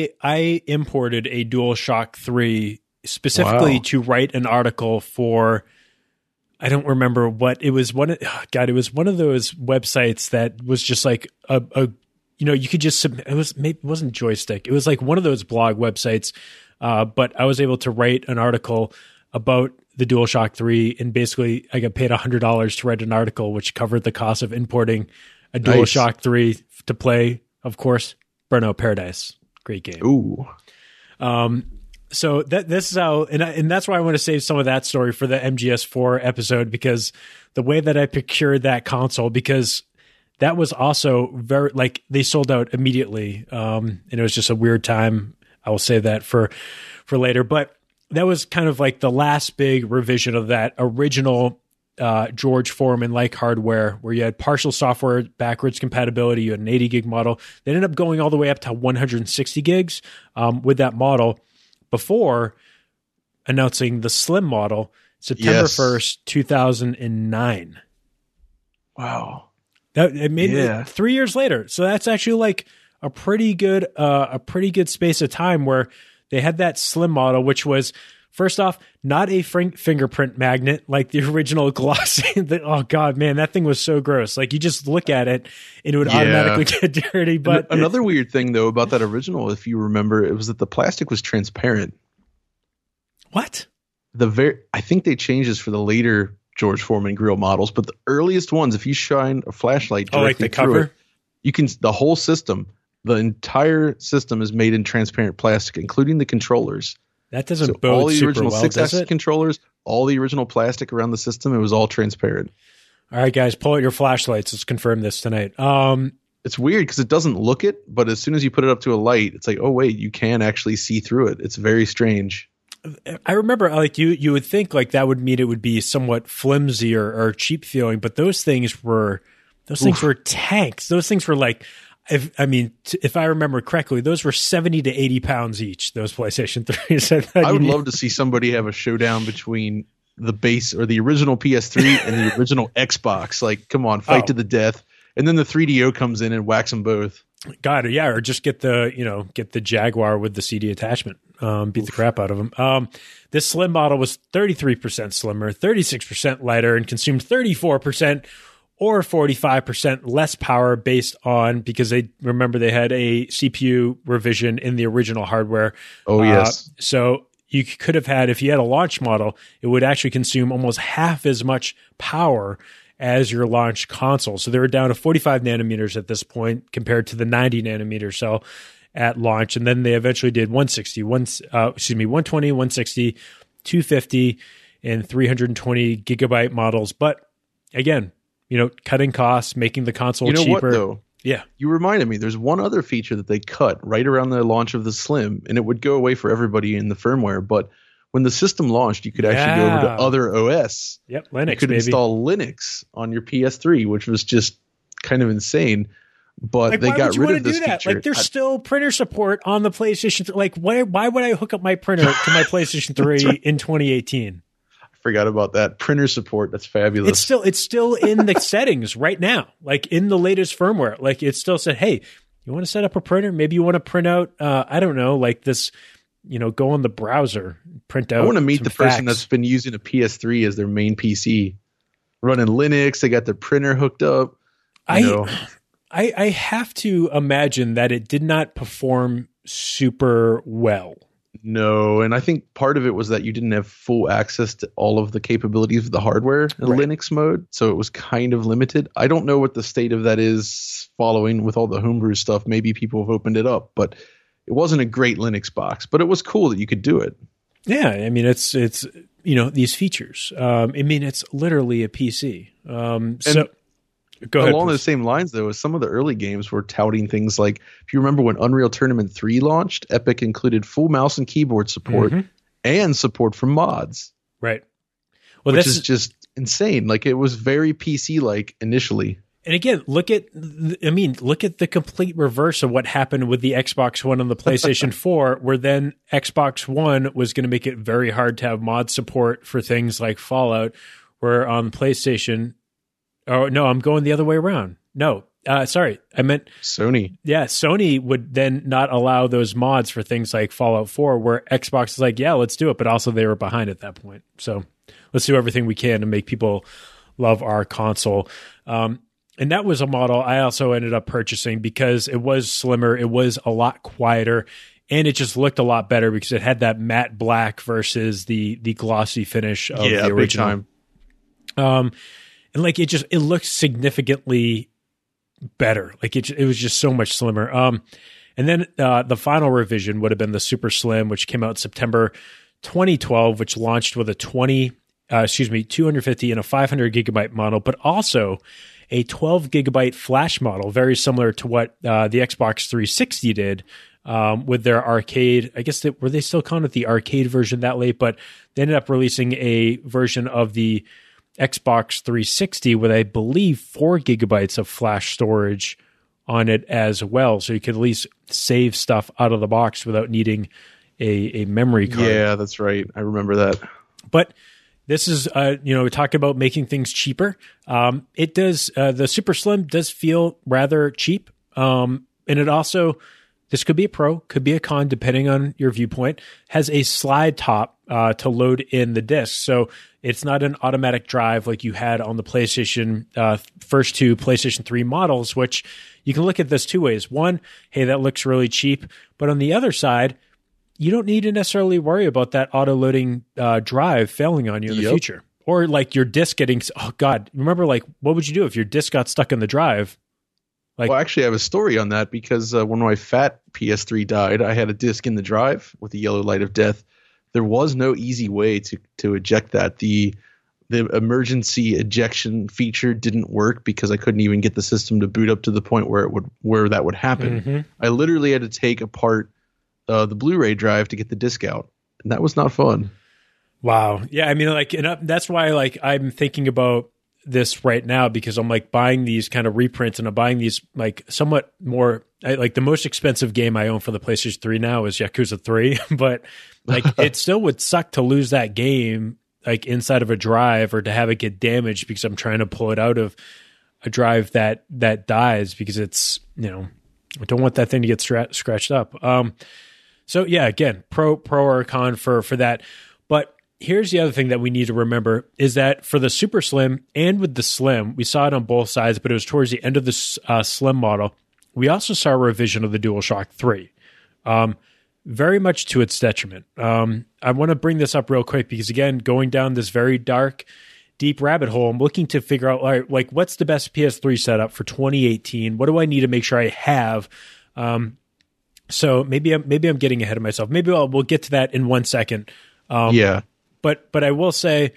I imported a DualShock 3 specifically to write an article for, I don't remember what it was. It was one of those websites that was just like you could just submit. It wasn't Joystick. It was like one of those blog websites. But I was able to write an article about the DualShock 3, and basically I got paid $100 to write an article, which covered the cost of importing a DualShock 3 to play, of course, Burnout Paradise. Great game. Ooh. So this is how, and that's why I want to save some of that story for the MGS4 episode, because the way that I procured that console, because that was also very, like, they sold out immediately. And it was just a weird time. I will save that for later. But that was kind of like the last big revision of that original George Foreman-like hardware, where you had partial software backwards compatibility. You had an 80 gig model. They ended up going all the way up to 160 gigs with that model before announcing the slim model September 1st, 2009. Wow. It made it 3 years later. So that's actually like a pretty good space of time where they had that slim model, which was, first off, not a fingerprint magnet like the original glossy. Oh God, man, that thing was so gross. Like, you just look at it and it would automatically get dirty. But another weird thing though about that original, if you remember, it was that the plastic was transparent. What? I think they changed this for the later George Foreman grill models, but the earliest ones, if you shine a flashlight directly like the through cover, it, you can, the whole system. The entire system is made in transparent plastic, including the controllers. That doesn't bode all the super original well, 6-axis controllers, all the original plastic around the system, it was all transparent. All right, guys, pull out your flashlights. Let's confirm this tonight. It's weird because it doesn't look it, but as soon as you put it up to a light, it's like, oh wait, you can actually see through it. It's very strange. I remember, like, you would think like that would mean it would be somewhat flimsy or cheap feeling, but those things were tanks. Those things were like, if I remember correctly, those were 70 to 80 pounds each, those PlayStation 3s. I would love to see somebody have a showdown between the base or the original PS3 and the original Xbox. Like, come on, fight to the death. And then the 3DO comes in and whacks them both. God, yeah, or just get the Jaguar with the CD attachment. Beat the crap out of them. This Slim model was 33% slimmer, 36% lighter, and consumed 34% or 45% less power based on, because they had a CPU revision in the original hardware. Oh, yes. So you could have had, if you had a launch model, it would actually consume almost half as much power as your launch console. So they were down to 45 nanometers at this point compared to the 90 nanometer cell at launch. And then they eventually did 120, 160, 250, and 320 gigabyte models. But again, cutting costs, making the console cheaper. What, though? Yeah. You reminded me, there's one other feature that they cut right around the launch of the Slim, and it would go away for everybody in the firmware. But when the system launched, you could actually go over to other OS. Yep, Linux, you could install Linux on your PS3, which was just kind of insane. But they got rid of this feature. Like, there's still printer support on the PlayStation 3. Like, why would I hook up my printer to my PlayStation 3 right. in 2018? I forgot about that. Printer support. That's fabulous. It's still in the settings right now. Like, in the latest firmware. Like, it still said, hey, you want to set up a printer? Maybe you want to print out, I don't know, like this, go on the browser, print out. I want to meet the person facts. that's been using a PS3 as their main PC, running Linux. They got their printer hooked up. I have to imagine that it did not perform super well. No, and I think part of it was that you didn't have full access to all of the capabilities of the hardware in Linux mode, so it was kind of limited. I don't know what the state of that is following with all the homebrew stuff. Maybe people have opened it up, but it wasn't a great Linux box, but it was cool that you could do it. Yeah, I mean, it's these features. It's literally a PC. Go ahead, along please. the same lines, though, as some of the early games were touting things like, if you remember when Unreal Tournament 3 launched, Epic included full mouse and keyboard support and support for mods. Right. Well, which is just insane. Like, it was very PC-like initially. And again, look at the complete reverse of what happened with the Xbox One and the PlayStation 4, where then Xbox One was going to make it very hard to have mod support for things like Fallout, where on PlayStation... Oh, no, I'm going the other way around. No, sorry. I meant Sony. Yeah, Sony would then not allow those mods for things like Fallout 4, where Xbox is like, yeah, let's do it. But also they were behind at that point. So let's do everything we can to make people love our console. And that was a model I also ended up purchasing because it was slimmer. It was a lot quieter. And it just looked a lot better because it had that matte black versus the glossy finish of the original. Big time. And like it looked significantly better. Like it was just so much slimmer. And then the final revision would have been the Super Slim, which came out September 2012, which launched with a 250 and a 500 gigabyte model, but also a 12 gigabyte flash model, very similar to what the Xbox 360 did with their arcade. I guess were they still calling it the arcade version that late? But they ended up releasing a version of the Xbox 360 with, I believe, 4 gigabytes of flash storage on it as well. So you could at least save stuff out of the box without needing a memory card. Yeah, that's right. I remember that. But this is, we talk about making things cheaper. It does, the Super Slim does feel rather cheap. And it also, this could be a pro, could be a con, depending on your viewpoint, has a slide top to load in the disc. So it's not an automatic drive like you had on the PlayStation, first two PlayStation 3 models, which you can look at this two ways. One, hey, that looks really cheap. But on the other side, you don't need to necessarily worry about that auto-loading drive failing on you in the future. Or like your disc getting, oh God, remember like what would you do if your disc got stuck in the drive? Well, actually, I have a story on that because when my fat PS3 died, I had a disc in the drive with the yellow light of death. There was no easy way to eject that. The emergency ejection feature didn't work because I couldn't even get the system to boot up to the point where that would happen. Mm-hmm. I literally had to take apart the Blu-ray drive to get the disc out, and that was not fun. Wow. Yeah, I mean, like, and that's why, like, I'm thinking about this right now because I'm like buying these kind of reprints and I'm buying these like somewhat more like the most expensive game I own for the PlayStation 3 now is Yakuza 3, but like it still would suck to lose that game like inside of a drive or to have it get damaged because I'm trying to pull it out of a drive that dies because it's, you know, I don't want that thing to get scratched up. So yeah, again, pro or con for that. But here's the other thing that we need to remember is that for the Super Slim and with the Slim, we saw it on both sides, but it was towards the end of the Slim model. We also saw a revision of the DualShock 3, very much to its detriment. I want to bring this up real quick because, again, going down this very dark, deep rabbit hole, I'm looking to figure out, all right, like, what's the best PS3 setup for 2018? What do I need to make sure I have? So maybe I'm getting ahead of myself. Maybe we'll get to that in 1 second. Yeah. But I will say,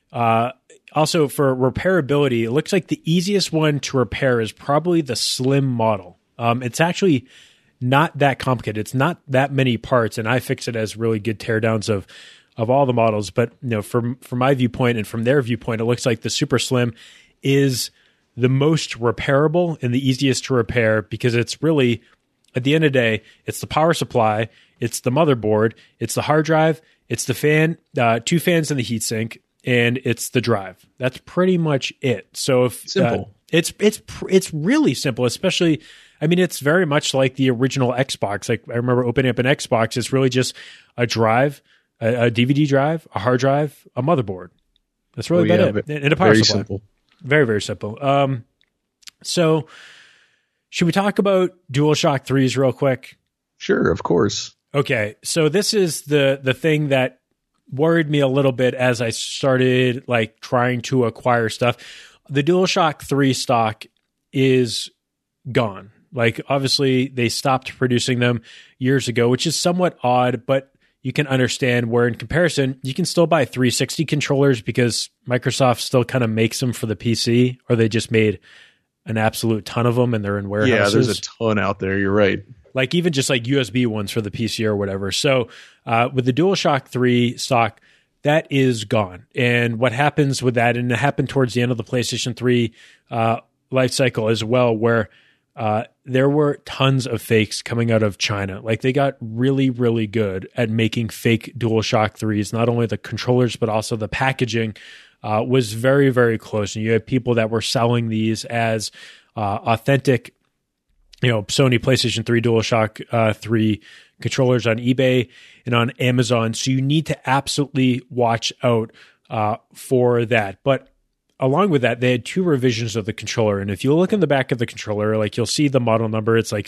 also for repairability, it looks like the easiest one to repair is probably the Slim model. It's actually not that complicated. It's not that many parts, and iFixit has really good teardowns of all the models. But you know, from my viewpoint and from their viewpoint, it looks like the Super Slim is the most repairable and the easiest to repair because it's really, at the end of the day, it's the power supply, it's the motherboard, it's the hard drive, it's the fan, 2 fans in the heatsink, and it's the drive. That's pretty much it. So if simple, it's really simple. Especially, I mean, it's very much like the original Xbox. Like I remember opening up an Xbox. It's really just a drive, a DVD drive, a hard drive, a motherboard. That's really about it, and a power supply. Simple. Very, very simple. So should we talk about DualShock 3s real quick? Sure, of course. Okay, so this is the thing that worried me a little bit as I started like trying to acquire stuff. The DualShock 3 stock is gone. Like obviously they stopped producing them years ago, which is somewhat odd, but you can understand where in comparison, you can still buy 360 controllers because Microsoft still kind of makes them for the PC, or they just made an absolute ton of them and they're in warehouses. Yeah, there's a ton out there. You're right. Like even just like USB ones for the PC or whatever. So with the DualShock 3 stock, that is gone. And what happens with that, and it happened towards the end of the PlayStation 3 life cycle as well, where there were tons of fakes coming out of China. Like they got really, really good at making fake DualShock 3s. Not only the controllers, but also the packaging was very, very close. And you had people that were selling these as authentic, you know, Sony PlayStation 3 DualShock 3 controllers on eBay and on Amazon. So you need to absolutely watch out for that. But along with that, they had 2 revisions of the controller. And if you look in the back of the controller, like you'll see the model number, it's like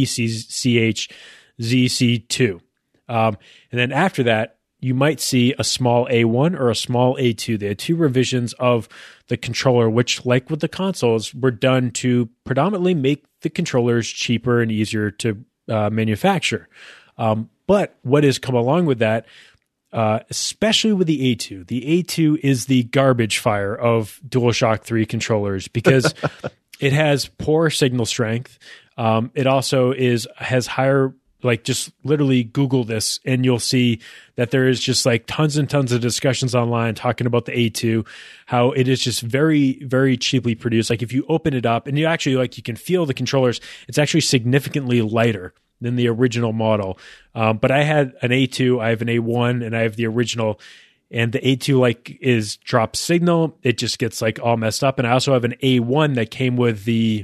CECHZC2. And then after that, you might see a small A1 or a small A2. They had 2 revisions of the controller, which, like with the consoles, were done to predominantly make the controllers cheaper and easier to manufacture. But what has come along with that, especially with the A2 is the garbage fire of DualShock 3 controllers because it has poor signal strength. It also has higher, like just literally Google this and you'll see that there is just like tons and tons of discussions online talking about the A2, how it is just very, very cheaply produced. Like if you open it up and you actually like, you can feel the controllers, it's actually significantly lighter than the original model. But I had an A2, I have an A1, and I have the original. And the A2 like is drop signal. It just gets like all messed up. And I also have an A1 that came with the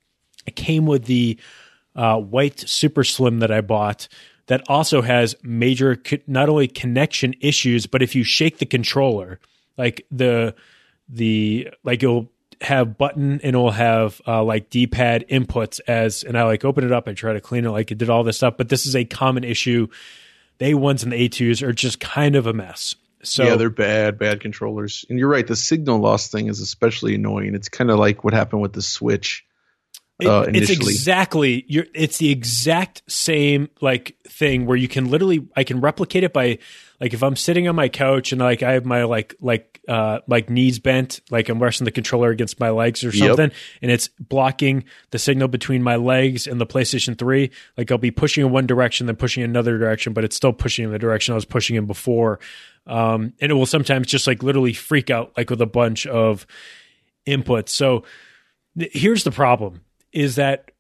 white Super Slim that I bought that also has major not only connection issues, but if you shake the controller, like the like it'll have button and it'll have like D-pad inputs and I like open it up and try to clean it, like it did all this stuff. But this is a common issue. The A1s and the A2s are just kind of a mess. So yeah, they're bad controllers. And you're right, the signal loss thing is especially annoying. It's kind of like what happened with the Switch. Initially. It's the exact same like thing where you can literally, I can replicate it by like if I'm sitting on my couch and like I have my like knees bent, like I'm resting the controller against my legs or something, and it's blocking the signal between my legs and the PlayStation 3. Like I'll be pushing in one direction, then pushing in another direction, but it's still pushing in the direction I was pushing in before. And it will sometimes just like literally freak out like with a bunch of inputs. So here's the problem is that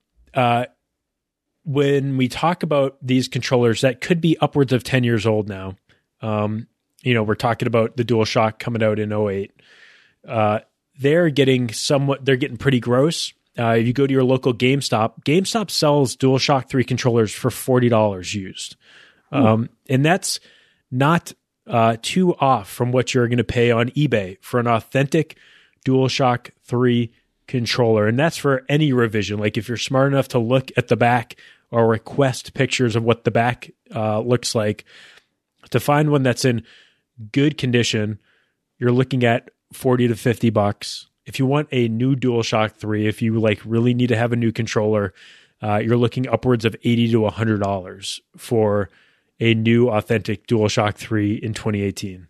when we talk about these controllers that could be upwards of 10 years old now, we're talking about the DualShock coming out in 2008. They're getting pretty gross. If you go to your local GameStop sells DualShock 3 controllers for $40 used. And that's not too off from what you're going to pay on eBay for an authentic DualShock 3 controller. And that's for any revision. Like if you're smart enough to look at the back or request pictures of what the back looks like, to find one that's in good condition, you're looking at $40 to $50. If you want a new DualShock 3, if you really need to have a new controller, you're looking upwards of $80 to $100 for a new authentic DualShock 3 in 2018.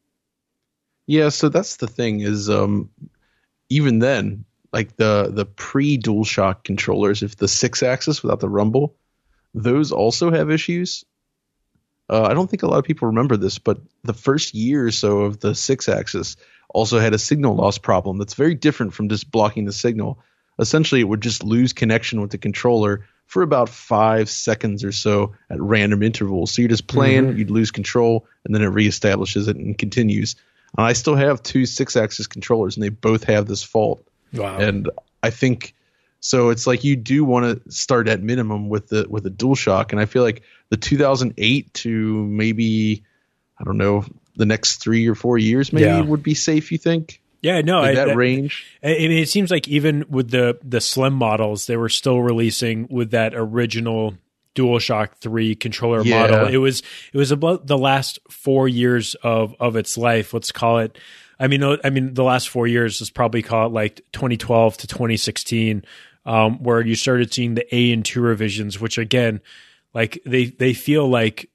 Yeah, so that's the thing is even then, like the pre-DualShock controllers, if the 6-axis without the rumble, those also have issues. I don't think a lot of people remember this, but the first year or so of the 6-axis also had a signal loss problem that's very different from just blocking the signal. Essentially, it would just lose connection with the controller for about 5 seconds or so at random intervals. So you're just playing, you'd lose control, and then it reestablishes it and continues. And I still have 2 6-axis controllers, and they both have this fault. Wow. And I think so. It's like you do want to start at minimum with the DualShock, and I feel like the 2008 to maybe, I don't know, the next 3 or 4 years maybe would be safe. You think? Yeah, no, that range. I mean, it seems like even with the slim models, they were still releasing with that original DualShock 3 controller model. It was about the last 4 years of its life. Let's call it. I mean, the last 4 years is probably call it like 2012 to 2016, where you started seeing the A and 2 revisions, which again, like they feel like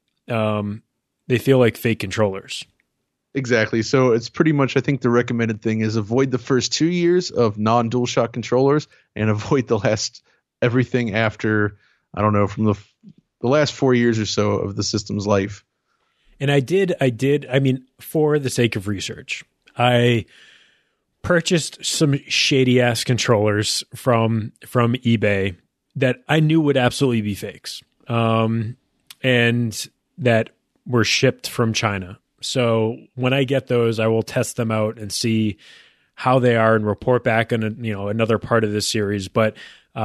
fake controllers. Exactly. So it's pretty much, I think the recommended thing is avoid the first 2 years of non-DualShock controllers and avoid everything after, I don't know, from the last 4 years or so of the system's life. And I mean, for the sake of research, I purchased some shady ass controllers from eBay that I knew would absolutely be fakes, and that were shipped from China. So when I get those, I will test them out and see how they are and report back on another part of this series. But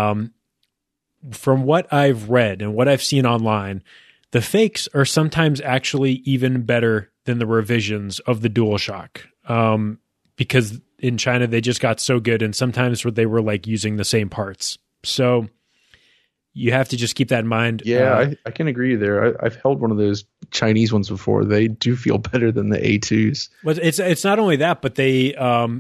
from what I've read and what I've seen online, the fakes are sometimes actually even better than the revisions of the DualShock, because in China they just got so good, and sometimes they were like using the same parts. So you have to just keep that in mind. Yeah, I can agree there. I've held one of those Chinese ones before. They do feel better than the A2s. But it's not only that, but they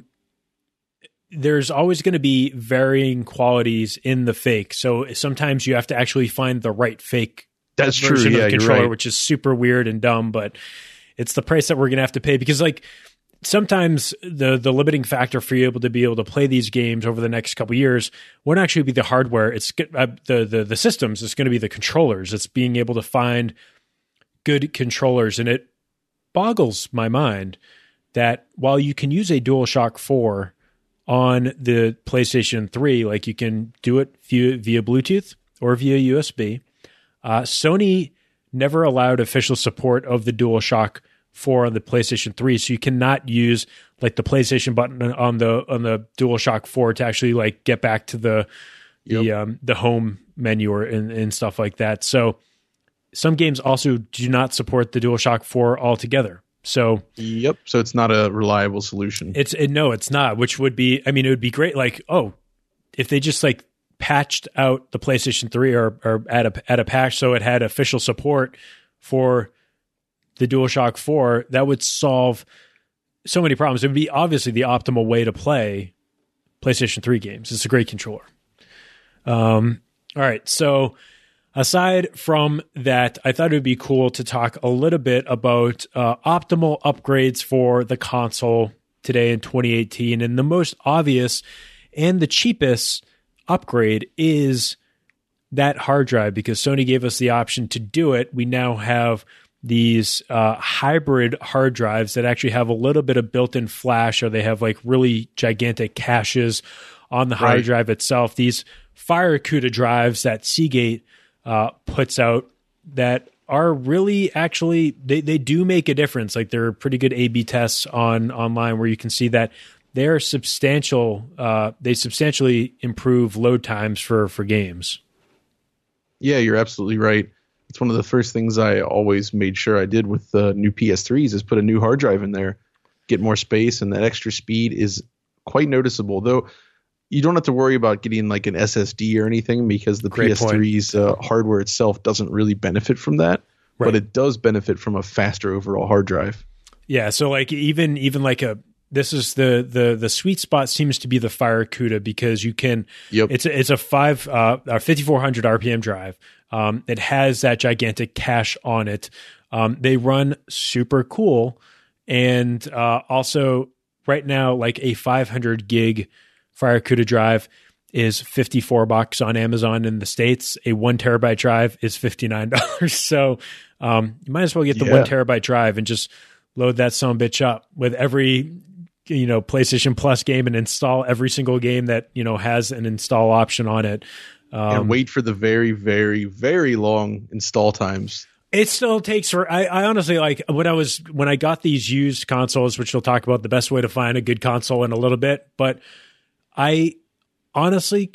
there's always going to be varying qualities in the fake. So sometimes you have to actually find the right fake version of the controller, right, which is super weird and dumb, but it's the price that we're going to have to pay, because like sometimes the limiting factor for you to be able to play these games over the next couple of years won't actually be the hardware. It's the systems. It's going to be the controllers. It's being able to find good controllers. And it boggles my mind that while you can use a DualShock 4 on the PlayStation 3, like you can do it via Bluetooth or via USB, Sony never allowed official support of the DualShock 4 on the PlayStation 3, so you cannot use like the PlayStation button on the DualShock 4 to actually like get back to the home menu and stuff like that. So some games also do not support the DualShock 4 altogether. So so it's not a reliable solution. No, it's not. Which would be, I mean, it would be great. Like, if they just like patched out the PlayStation 3 or add a patch so it had official support for the DualShock 4, that would solve so many problems. It would be obviously the optimal way to play PlayStation 3 games. It's a great controller. All right. So aside from that, I thought it would be cool to talk a little bit about optimal upgrades for the console today in 2018. And the most obvious and the cheapest upgrade is that hard drive, because Sony gave us the option to do it. We now have these hybrid hard drives that actually have a little bit of built-in flash, or they have like really gigantic caches on the hard drive itself. These FireCuda drives that Seagate puts out that are really actually, they do make a difference. Like there are pretty good A/B tests online where you can see that they're substantial. They substantially improve load times for games. Yeah, you're absolutely right. It's one of the first things I always made sure I did with the new PS3s is put a new hard drive in there, get more space, and that extra speed is quite noticeable. Though you don't have to worry about getting like an SSD or anything because the PS3's hardware itself doesn't really benefit from that, but it does benefit from a faster overall hard drive. Yeah, so like even like this is the sweet spot seems to be the FireCuda because you can. Yep. It's a 5400 RPM drive. It has that gigantic cache on it. They run super cool, and also right now, like a 500 gig FireCuda drive is $54 on Amazon in the States. A 1 terabyte drive is $59. So you might as well get the 1 terabyte drive and just load that sumbitch up with every PlayStation Plus game and install every single game that has an install option on it. And wait for the very, very, very long install times. It still takes I honestly, like when I got these used consoles, which we'll talk about the best way to find a good console in a little bit, but I honestly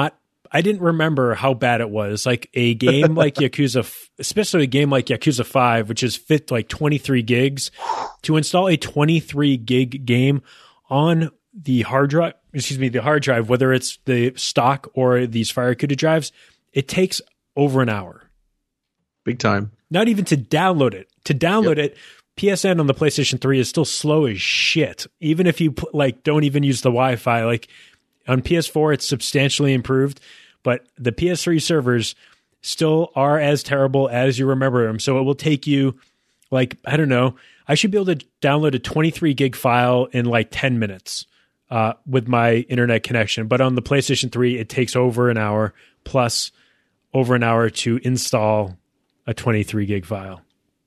I didn't remember how bad it was. Like a game like Yakuza, especially a game like Yakuza 5, which is fit like 23 gigs, to install a 23 gig game on the hard drive, whether it's the stock or these FireCuda drives, it takes over an hour. Big time. Not even to download it. It, PSN on the PlayStation 3 is still slow as shit. Even if you don't even use the Wi-Fi. Like on PS4, it's substantially improved, but the PS3 servers still are as terrible as you remember them. So it will take you I don't know. I should be able to download a 23 gig file in like 10 minutes with my internet connection. But on the PlayStation 3, it takes over an hour plus over an hour to install a 23 gig file.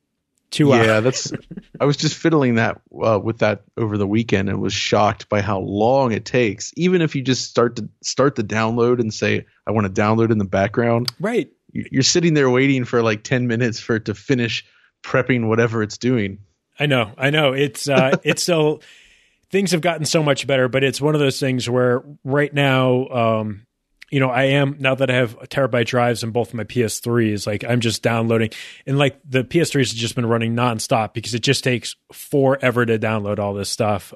2 hours. Yeah, I was just fiddling with that over the weekend and was shocked by how long it takes. Even if you just start the download and say, I want to download in the background. Right. You're sitting there waiting for like 10 minutes for it to finish prepping whatever it's doing. I know. It's still, things have gotten so much better, but it's one of those things where right now, I am, now that I have terabyte drives in both of my PS3s, like I'm just downloading, and like the PS3s have just been running nonstop because it just takes forever to download all this stuff.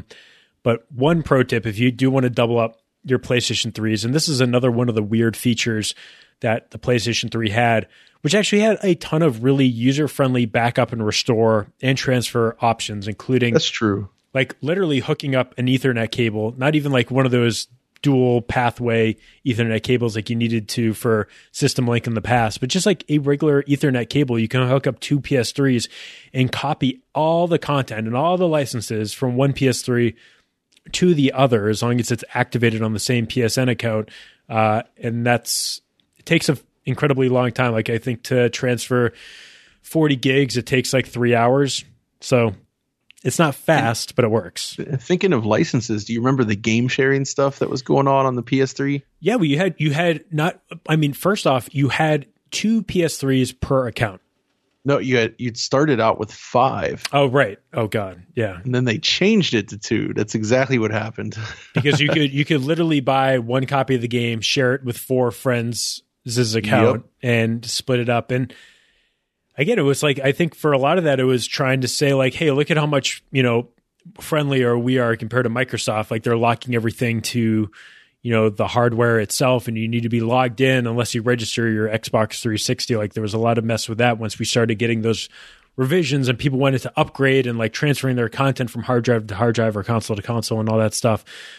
But one pro tip, if you do want to double up your PlayStation 3s, and this is another one of the weird features that the PlayStation 3 had, which actually had a ton of really user-friendly backup and restore and transfer options, including... That's true. Like literally hooking up an Ethernet cable, not even like one of those dual pathway Ethernet cables like you needed to for System Link in the past, but just like a regular Ethernet cable, you can hook up 2 PS3s and copy all the content and all the licenses from one PS3 to the other, as long as it's activated on the same PSN account. And it takes an incredibly long time. Like I think to transfer 40 gigs, it takes like 3 hours. So it's not fast, but it works. Thinking of licenses, do you remember the game sharing stuff that was going on the PS3? Yeah, well, you had not. I mean, first off, you had 2 PS3s per account. No, you'd started out with 5. Oh, right. Oh, God. Yeah. And then they changed it to 2. That's exactly what happened. Because you could literally buy one copy of the game, share it with 4 friends' account, and split it up. And again, it was like, I think for a lot of that, it was trying to say like, hey, look at how much, friendlier we are compared to Microsoft. Like they're locking everything to, the hardware itself, and you need to be logged in unless you register your Xbox 360. Like there was a lot of mess with that once we started getting those revisions and people wanted to upgrade and like transferring their content from hard drive to hard drive or console to console and all that stuff.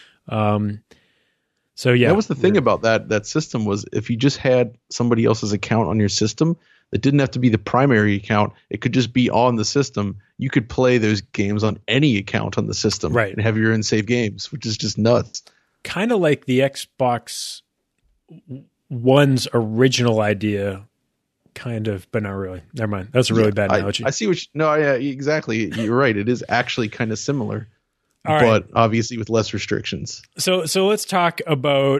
So yeah, that was the thing about that system was if you just had somebody else's account on your system, it didn't have to be the primary account. It could just be on the system. You could play those games on any account on the system, right, and have your own save games, which is just nuts. Kind of like the Xbox One's original idea kind of, but not really. Never mind. That's a really bad analogy. I see what exactly. You're right. It is actually kind of similar, All but right. obviously with less restrictions. So let's talk about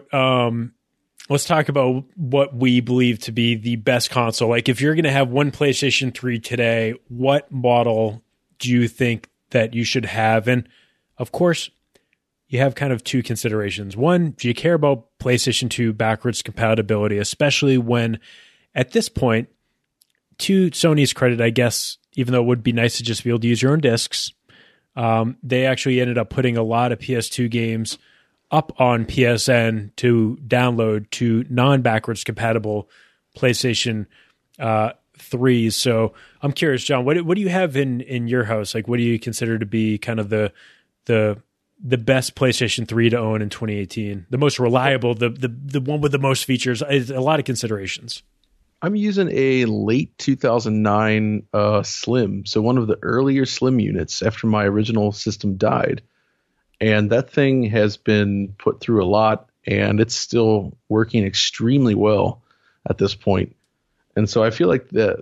what we believe to be the best console. Like, if you're going to have one PlayStation 3 today, what model do you think that you should have? And of course, you have kind of two considerations. One, do you care about PlayStation 2 backwards compatibility, especially when at this point, to Sony's credit, I guess, even though it would be nice to just be able to use your own discs, they actually ended up putting a lot of PS2 games up on PSN to download to non-backwards compatible PlayStation 3s. So I'm curious, John, what do you have in your house? Like, what do you consider to be kind of the best PlayStation 3 to own in 2018? The most reliable, the one with the most features. A lot of considerations. I'm using a late 2009 Slim, so one of the earlier Slim units after my original system died. And that thing has been put through a lot, and it's still working extremely well at this point. And so I feel like the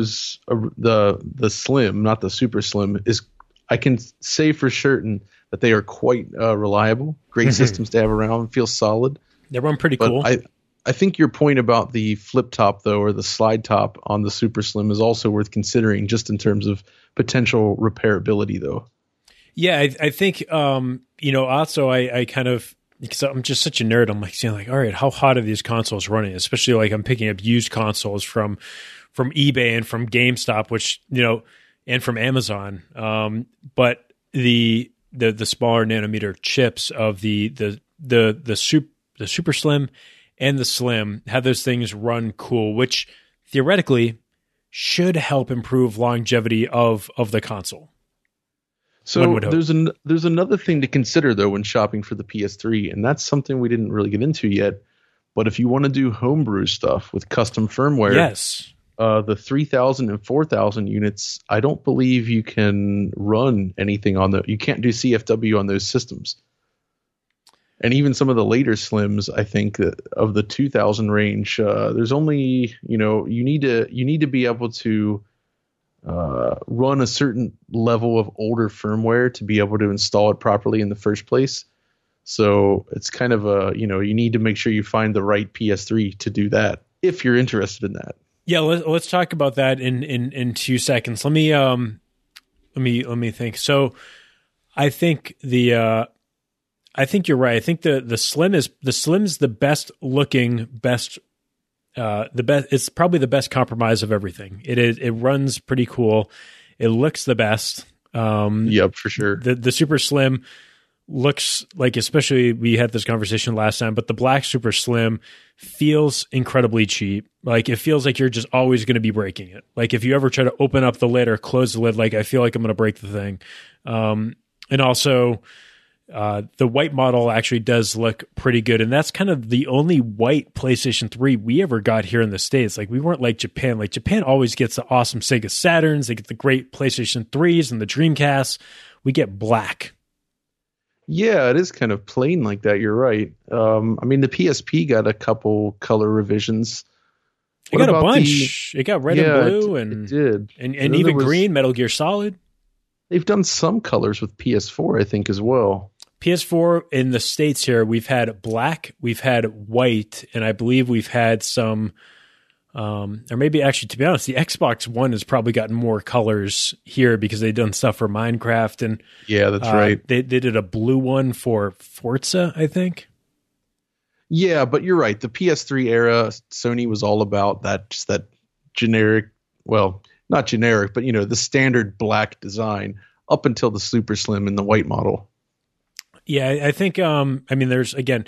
Slim, not the Super Slim, I can say for certain that they are quite reliable. Great systems to have around, feel solid. They run pretty But cool. I think your point about the flip top, though, or the slide top on the Super Slim is also worth considering, just in terms of potential repairability, though. Yeah, I think, also I kind of, because I'm just such a nerd, I'm like, saying like, all right, how hot are these consoles running? Especially like I'm picking up used consoles from eBay and from GameStop, which, and from Amazon. But the smaller nanometer chips of the Super Slim and the Slim have those things run cool, which theoretically should help improve longevity of the console. So there's another thing to consider, though, when shopping for the PS3, and that's something we didn't really get into yet. But if you want to do homebrew stuff with custom firmware, yes, the 3000 and 4000 units, I don't believe you can run anything on you can't do CFW on those systems. And even some of the later Slims, I think of the 2000 range, there's only, you need to be able to run a certain level of older firmware to be able to install it properly in the first place. So it's kind of you need to make sure you find the right PS3 to do that if you're interested in that. Yeah, let's talk about that in 2 seconds. Let me think. So I think I think you're right. I think the Slim is the best looking, it's probably the best compromise of everything. It runs pretty cool. It looks the best. Yep, for sure. The Super Slim looks like, especially we had this conversation last time, but the black Super Slim feels incredibly cheap. Like, it feels like you're just always going to be breaking it. Like, if you ever try to open up the lid or close the lid, like, I feel like I'm going to break the thing. And also, the white model actually does look pretty good, and that's kind of the only white PlayStation 3 we ever got here in the States. Like, we weren't like Japan. Like, Japan always gets the awesome Sega Saturns. They get the great PlayStation 3s and the Dreamcasts. We get black. Yeah, it is kind of plain like that. You're right. I mean, the PSP got a couple color revisions. It got a bunch. It got red and blue, it did. And even green, Metal Gear Solid. They've done some colors with PS4, I think, as well. PS4 in the States here, we've had black, we've had white, and I believe we've had some, or maybe actually, to be honest, the Xbox One has probably gotten more colors here because they've done stuff for Minecraft. And yeah, that's right. They did a blue one for Forza, I think. Yeah, but you're right. The PS3 era, Sony was all about that generic, well, not generic, but the standard black design up until the Super Slim and the white model. Yeah, I think, there's, again,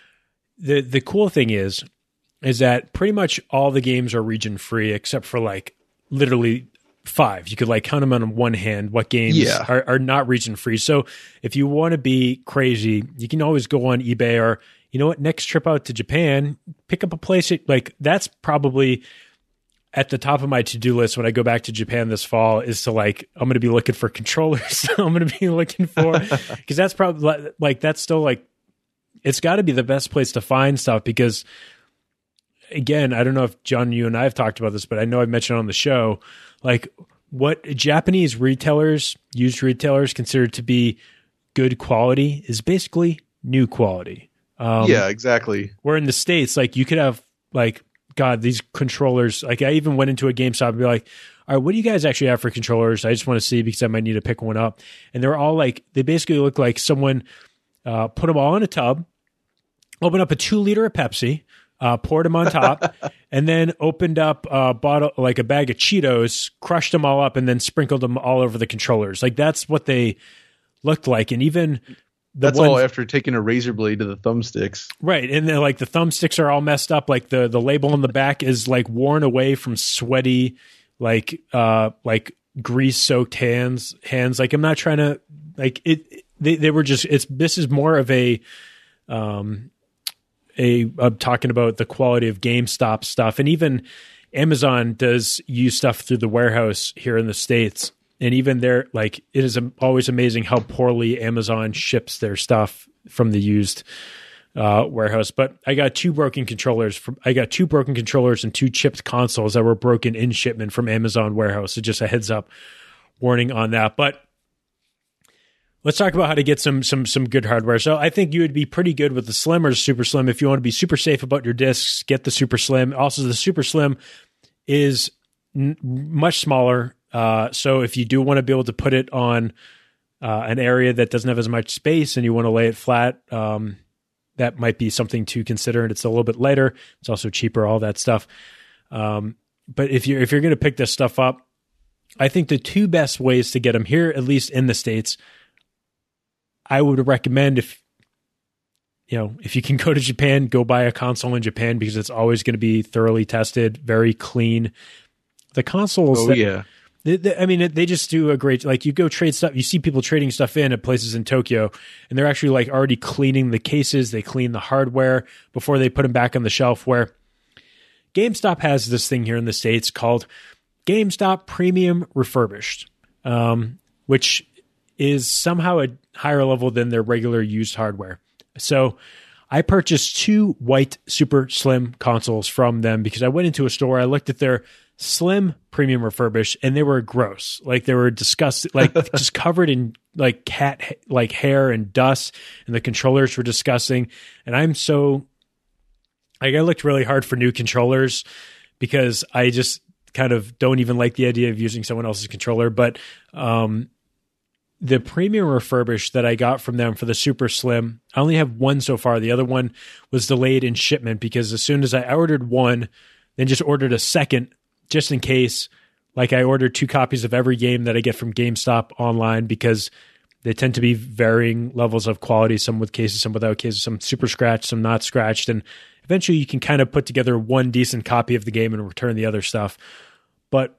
the cool thing is that pretty much all the games are region free except for like literally 5. You could like count them on one hand what games are not region free. So if you want to be crazy, you can always go on eBay or, next trip out to Japan, pick up a place. Like, that's probably at the top of my to-do list when I go back to Japan this fall, is to like, I'm going to be looking for controllers. I'm going to be looking for, because that's probably like, that's still like, it's got to be the best place to find stuff, because again, I don't know if John, you and I have talked about this, but I know I've mentioned on the show, like what Japanese retailers, used retailers consider to be good quality is basically new quality. Yeah, exactly. Where in the States, like you could have like, God, these controllers, like I even went into a GameStop and be like, all right, what do you guys actually have for controllers? I just want to see because I might need to pick one up. And they're all like, they basically look like someone put them all in a tub, opened up a 2-liter of Pepsi, poured them on top, and then opened up a bottle, like a bag of Cheetos, crushed them all up, and then sprinkled them all over the controllers. Like that's what they looked like. And even that's all after taking a razor blade to the thumbsticks. Right. And then like the thumbsticks are all messed up. Like the label on the back is like worn away from sweaty, like grease soaked hands. Like I'm not trying to like it. They were just, this is more of I'm talking about the quality of GameStop stuff. And even Amazon does use stuff through the warehouse here in the States. And even there, like it is always amazing how poorly Amazon ships their stuff from the used warehouse. But I got two broken controllers and 2 chipped consoles that were broken in shipment from Amazon warehouse. So just a heads up warning on that. But let's talk about how to get some good hardware. So I think you would be pretty good with the Slim or the Super Slim. If you want to be super safe about your discs, get the Super Slim. Also, the Super Slim is much smaller. So if you do want to be able to put it on an area that doesn't have as much space and you want to lay it flat, that might be something to consider. And it's a little bit lighter. It's also cheaper, all that stuff. But if you're going to pick this stuff up, I think the 2 best ways to get them here, at least in the States, I would recommend if you can go to Japan, go buy a console in Japan because it's always going to be thoroughly tested, very clean. The consoles, they just do a great, like you go trade stuff, you see people trading stuff in at places in Tokyo and they're actually like already cleaning the cases. They clean the hardware before they put them back on the shelf, where GameStop has this thing here in the States called GameStop Premium Refurbished, which is somehow a higher level than their regular used hardware. So I purchased 2 white Super Slim consoles from them because I went into a store, I looked at their Slim Premium Refurbished, and they were gross. Like they were disgusting, like just covered in like cat like hair and dust, and the controllers were disgusting. And I looked really hard for new controllers because I just kind of don't even like the idea of using someone else's controller. But the Premium Refurbished that I got from them for the Super Slim, I only have one so far. The other one was delayed in shipment because as soon as I ordered one, then just ordered a second just in case. Like I ordered 2 copies of every game that I get from GameStop online because they tend to be varying levels of quality, some with cases, some without cases, some super scratched, some not scratched. And eventually you can kind of put together one decent copy of the game and return the other stuff. But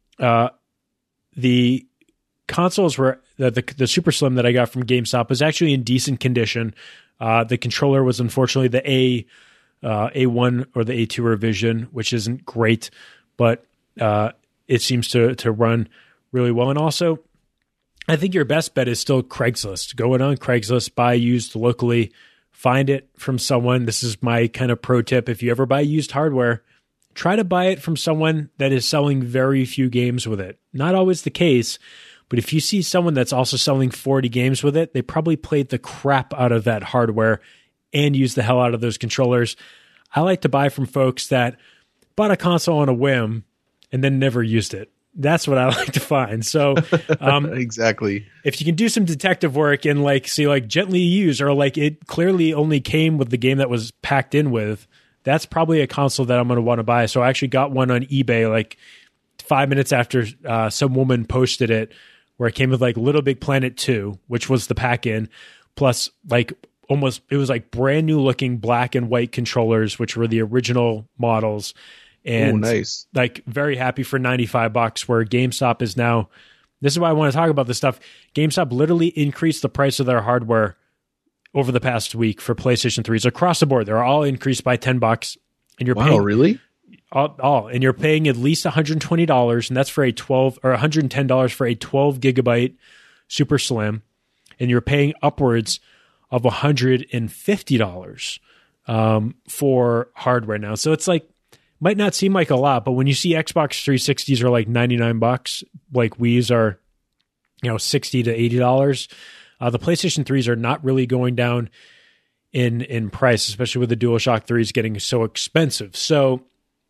the consoles were the Super Slim that I got from GameStop was actually in decent condition. The controller was unfortunately the A1 or the A2 revision, which isn't great, but it seems to run really well. And also, I think your best bet is still Craigslist. Go on Craigslist, buy used locally, find it from someone. This is my kind of pro tip. If you ever buy used hardware, try to buy it from someone that is selling very few games with it. Not always the case, but if you see someone that's also selling 40 games with it, they probably played the crap out of that hardware and used the hell out of those controllers. I like to buy from folks that bought a console on a whim and then never used it. That's what I like to find. So exactly. If you can do some detective work and like see like gently used or like it clearly only came with the game that was packed in with, that's probably a console that I'm going to want to buy. So I actually got one on eBay like 5 minutes after some woman posted it, where it came with like Little Big Planet 2, which was the pack in, plus like almost, it was like brand new looking black and white controllers, which were the original models. And nice. Like very happy for $95, where GameStop is now, this is why I want to talk about this stuff. GameStop literally increased the price of their hardware over the past week for PlayStation 3s across the board. They're all increased by $10, and you're paying really? All, and you're paying at least $120, and that's for a 12 or $110 for a 12 gigabyte Super Slim, and you're paying upwards of $150 for hardware now. So it's like might not seem like a lot, but when you see Xbox 360s are like $99, like Wii's are, $60 to $80, the PlayStation 3s are not really going down in price, especially with the DualShock 3s getting so expensive. So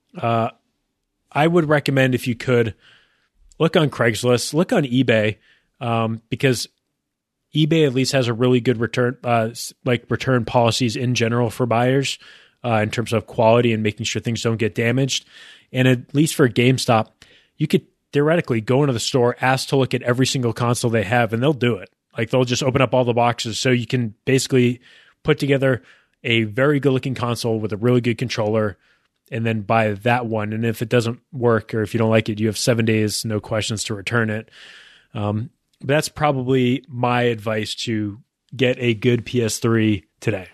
I would recommend, if you could, look on Craigslist, look on eBay, because eBay at least has a really good return policies in general for buyers in terms of quality and making sure things don't get damaged. And at least for GameStop, you could theoretically go into the store, ask to look at every single console they have, and they'll do it. Like, they'll just open up all the boxes, so you can basically put together a very good-looking console with a really good controller and then buy that one. And if it doesn't work, or if you don't like it, you have 7 days, no questions, to return it. But that's probably my advice to get a good PS3 today.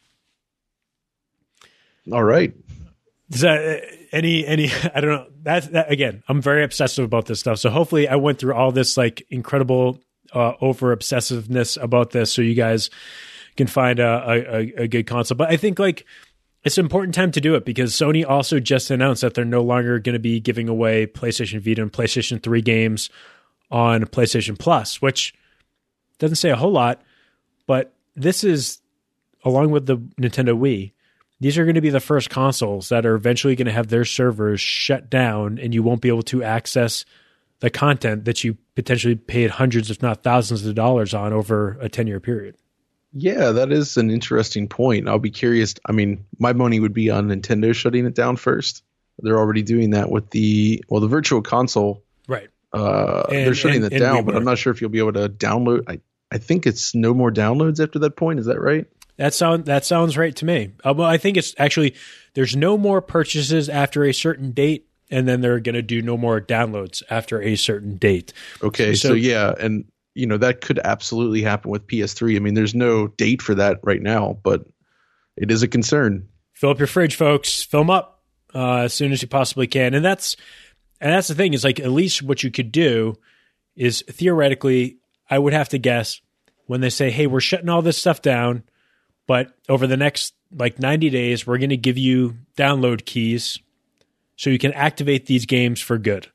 All right. Does that any I don't know. That again, I'm very obsessive about this stuff. So hopefully I went through all this like incredible over obsessiveness about this, so you guys can find a good console. But I think like it's an important time to do it, because Sony also just announced that they're no longer going to be giving away PlayStation Vita and PlayStation 3 games on PlayStation Plus, which doesn't say a whole lot, but this is, along with the Nintendo Wii, these are going to be the first consoles that are eventually going to have their servers shut down, and you won't be able to access the content that you potentially paid hundreds, if not thousands of dollars on over a 10-year period. Yeah, that is an interesting point. I'll be curious. I mean, my money would be on Nintendo shutting it down first. They're already doing that with the Virtual Console. Right. They're shutting that down, but I'm not sure if you'll be able to download. I think it's no more downloads after that point. Is that right? That sounds right to me. Well, I think it's actually, there's no more purchases after a certain date, and then they're going to do no more downloads after a certain date. Okay, so yeah, and that could absolutely happen with PS3. I mean, there's no date for that right now, but it is a concern. Fill up your fridge, folks. Fill them up as soon as you possibly can. And that's the thing, is like, at least what you could do is, theoretically, I would have to guess, when they say, hey, we're shutting all this stuff down, but over the next like 90 days, we're going to give you download keys so you can activate these games for good.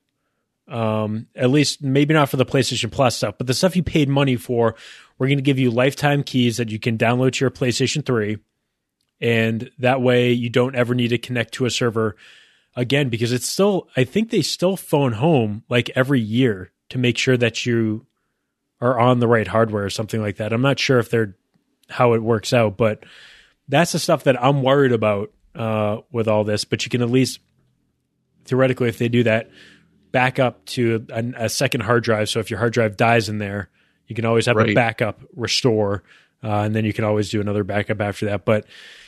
At least maybe not for the PlayStation Plus stuff, but the stuff you paid money for, we're going to give you lifetime keys that you can download to your PlayStation 3. And that way you don't ever need to connect to a server again, because it's still, I think they still phone home like every year to make sure that you are on the right hardware or something like that. I'm not sure if how it works out, but that's the stuff that I'm worried about with all this. But you can at least, theoretically, if they do that, back up to a second hard drive. So if your hard drive dies in there, you can always have a backup restore, and then you can always do another backup after that. But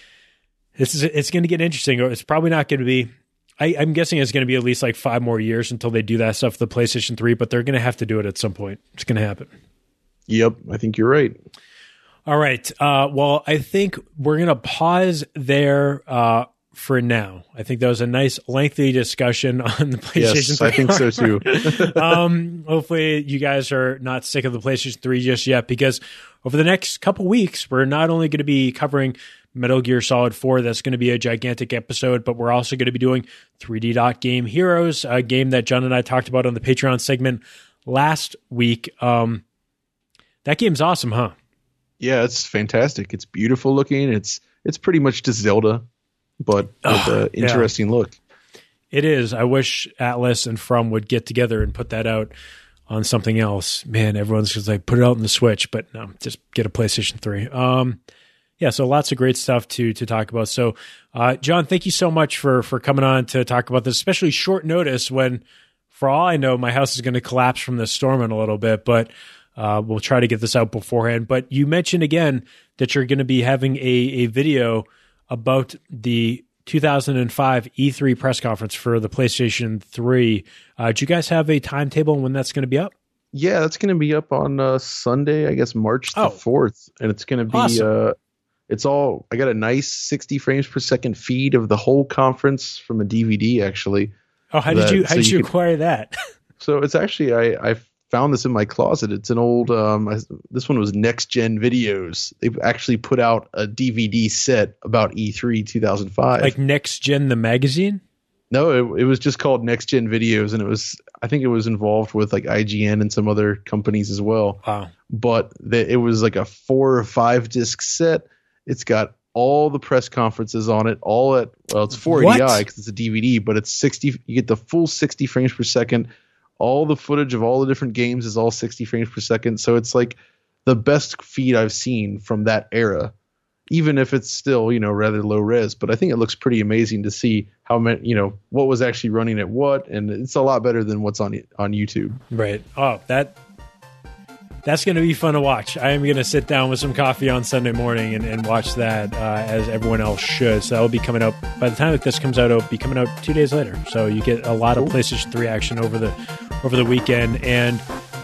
it's going to get interesting. It's probably not going to be, I'm guessing it's going to be at least like 5 more years until they do that stuff for the PlayStation 3, but they're going to have to do it at some point. It's going to happen. Yep, I think you're right. All right. Well, I think we're going to pause there for now. I think that was a nice lengthy discussion on the PlayStation 3. I think so too. Hopefully you guys are not sick of the PlayStation 3 just yet, because over the next couple weeks, we're not only going to be covering Metal Gear Solid 4, that's going to be a gigantic episode, but we're also going to be doing 3D Dot Game Heroes, a game that John and I talked about on the Patreon segment last week. That game's awesome, huh? Yeah, it's fantastic. It's beautiful looking. It's pretty much just Zelda, but with an interesting look. It is. I wish Atlas and From would get together and put that out on something else. Man, everyone's just like, put it out on the Switch, but no, just get a PlayStation 3. So lots of great stuff to talk about. So, John, thank you so much for coming on to talk about this, especially short notice when, for all I know, my house is going to collapse from this storm in a little bit, but we'll try to get this out beforehand. But you mentioned again that you're going to be having a video about the 2005 E3 press conference for the PlayStation 3. Do you guys have a timetable when that's going to be up? Yeah, that's going to be up on Sunday, I guess March the 4th. And it's going to be, awesome. I got a nice 60 frames per second feed of the whole conference from a DVD, actually. Oh, how did you acquire that? So it's actually, I found this in my closet. It's an old, this one was Next Gen Videos. They've actually put out a DVD set about E3 2005. Like Next Gen, the magazine? No, it was just called Next Gen Videos, and I think it was involved with like IGN and some other companies as well. Wow. But it was like a 4 or 5 disc set. It's got all the press conferences on it, it's 480i because it's a DVD, but it's 60. You get the full 60 frames per second. All the footage of all the different games is all 60 frames per second. So it's like the best feed I've seen from that era, even if it's still, rather low res. But I think it looks pretty amazing to see how many, what was actually running at what, and it's a lot better than what's on YouTube. Right. Oh, that's going to be fun to watch. I am going to sit down with some coffee on Sunday morning and watch that as everyone else should. So that will be coming out by the time that this comes out. It'll be coming out 2 days later. So you get a lot of PlayStation 3 action over the weekend, and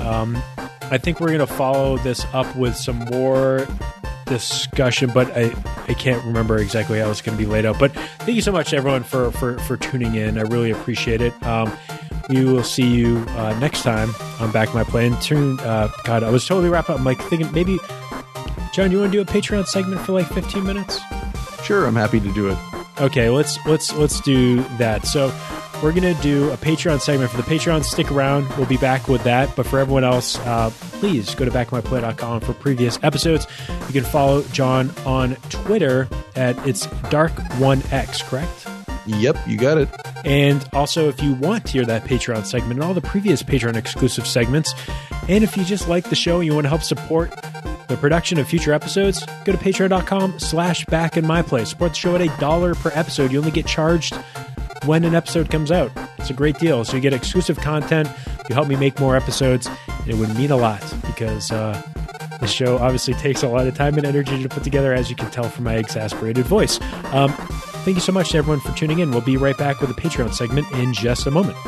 I think we're going to follow this up with some more discussion, but I can't remember exactly how it's going to be laid out. But thank you so much, everyone, for tuning in. I really appreciate it. We will see you next time on Back My Play. And God, I was totally wrapped up. I'm like thinking maybe, John, you want to do a Patreon segment for like 15 minutes? Sure, I'm happy to do it. Okay, let's do that. So we're going to do a Patreon segment for the Patreon. Stick around. We'll be back with that. But for everyone else, please go to backmyplay.com for previous episodes. You can follow John on Twitter at it's Dark1X, correct? Yep, you got it. And also, if you want to hear that Patreon segment and all the previous Patreon exclusive segments, and if you just like the show and you want to help support the production of future episodes, go to patreon.com/backInMyPlay. Support the show at $1 per episode. You only get charged when an episode comes out. It's a great deal. So you get exclusive content. You help me make more episodes. And it would mean a lot because the show obviously takes a lot of time and energy to put together, as you can tell from my exasperated voice. Thank you so much to everyone for tuning in. We'll be right back with a Patreon segment in just a moment.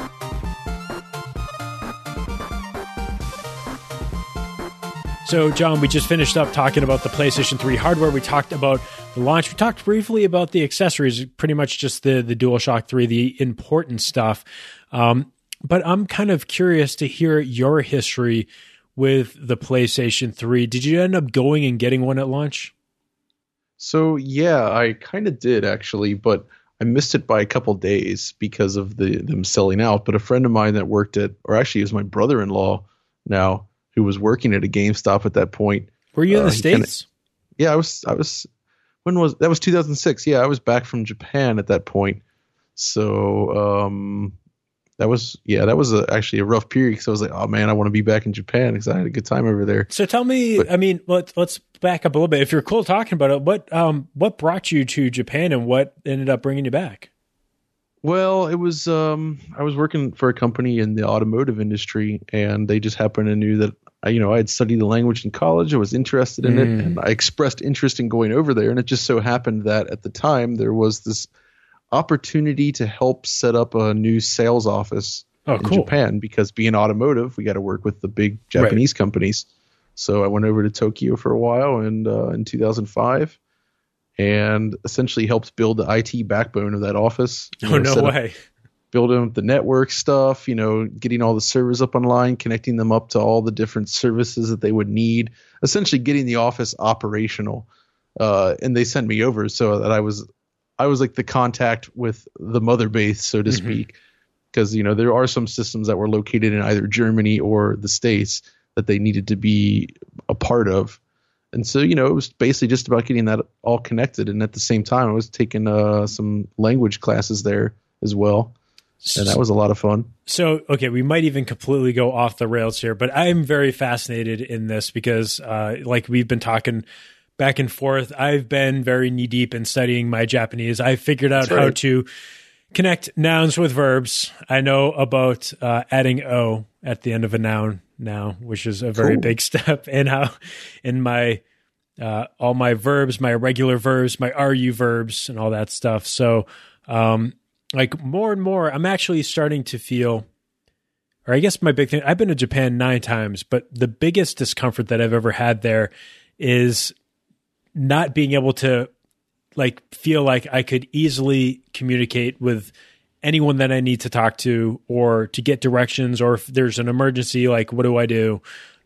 So, John, we just finished up talking about the PlayStation 3 hardware. We talked about the launch. We talked briefly about the accessories, pretty much just the DualShock 3, the important stuff. But I'm kind of curious to hear your history with the PlayStation 3. Did you end up going and getting one at launch? So, yeah, I kind of did, actually, but I missed it by a couple days because of them selling out. But a friend of mine that worked at, or actually it was my brother-in-law now, who was working at a GameStop at that point. Were you in the States? Yeah, I was, that was 2006. Yeah, I was back from Japan at that point. So, that was actually a rough period because I was like, oh man, I want to be back in Japan because I had a good time over there. So tell me, let's back up a little bit. If you're cool talking about it, what brought you to Japan and what ended up bringing you back? Well, it was I was working for a company in the automotive industry, and they just happened to knew that I had studied the language in college. I was interested in it, and I expressed interest in going over there. And it just so happened that at the time there was this opportunity to help set up a new sales office in Japan, because being automotive, we got to work with the big Japanese companies. So I went over to Tokyo for a while and in 2005 and essentially helped build the IT backbone of that office. No way. Building the network stuff, getting all the servers up online, connecting them up to all the different services that they would need, essentially getting the office operational. And they sent me over so that I was like the contact with the mother base, so to speak, because, there are some systems that were located in either Germany or the States that they needed to be a part of. And so, it was basically just about getting that all connected. And at the same time, I was taking some language classes there as well. And that was a lot of fun. So, okay, we might even completely go off the rails here, but I'm very fascinated in this because like we've been talking back and forth, I've been very knee deep in studying my Japanese. I figured out how to connect nouns with verbs. I know about adding O at the end of a noun now, which is a very big step, and how in my all my verbs, my irregular verbs, my RU verbs, and all that stuff. So, like more and more, I'm actually starting to feel, or I guess my big thing, I've been to Japan 9 times, but the biggest discomfort that I've ever had there is not being able to feel like I could easily communicate with anyone that I need to talk to, or to get directions, or if there's an emergency, like what do I do?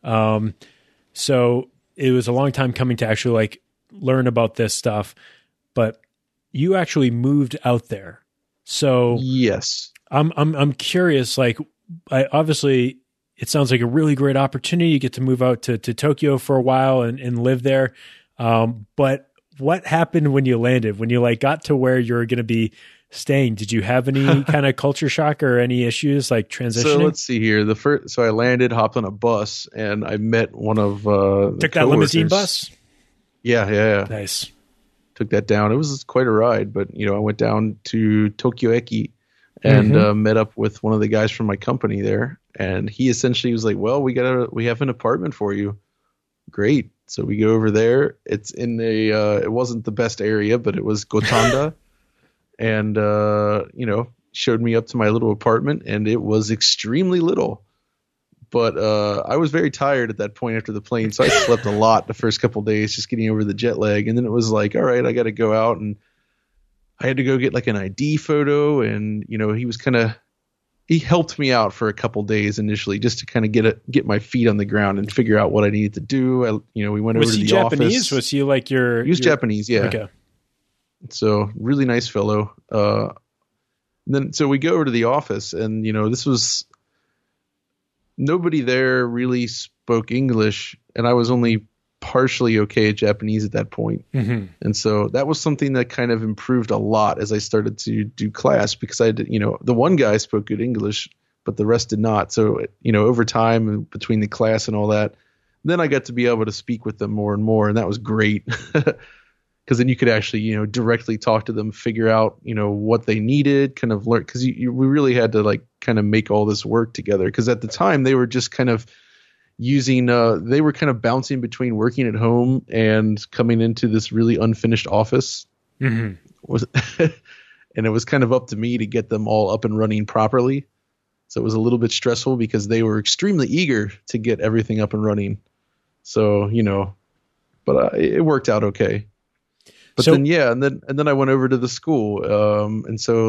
So it was a long time coming to actually learn about this stuff, but you actually moved out there. So Yes. I'm curious, like, obviously it sounds like a really great opportunity. You get to move out to Tokyo for a while and live there. But what happened when you landed, when you like got to where you're going to be staying? Did you have any kind of culture shock or any issues like transitioning? So let's see here. So I landed, hopped on a bus, and I met one of the Took that limousine bus? Yeah. Nice. Took that down. It was quite a ride, but I went down to Tokyo Eki and met up with one of the guys from my company there, and he essentially was like, "Well, we have an apartment for you." Great. So we go over there. It's in it wasn't the best area, but it was Gotanda, and showed me up to my little apartment, and it was extremely little. But I was very tired at that point after the plane, so I slept a lot the first couple of days, just getting over the jet lag. And then it was like, all right, I got to go out, and I had to go get like an ID photo. And he helped me out for a couple of days initially, just to kind of get my feet on the ground and figure out what I needed to do. We went over to the Japanese? office. Was he like He was Japanese, yeah. Okay. So really nice fellow. So we go over to the office, and this was. Nobody there really spoke English, and I was only partially okay at Japanese at that point. Mm-hmm. And so that was something that kind of improved a lot as I started to do class, because I did, the one guy spoke good English, but the rest did not. So, over time and between the class and all that, then I got to be able to speak with them more and more. And that was great. Because then you could actually, directly talk to them, figure out, what they needed, kind of learn. Because we really had to like kind of make all this work together. Because at the time they were just kind of using, they were kind of bouncing between working at home and coming into this really unfinished office. Mm-hmm. And it was kind of up to me to get them all up and running properly. So it was a little bit stressful because they were extremely eager to get everything up and running. So, but it worked out okay. But then I went over to the school, and so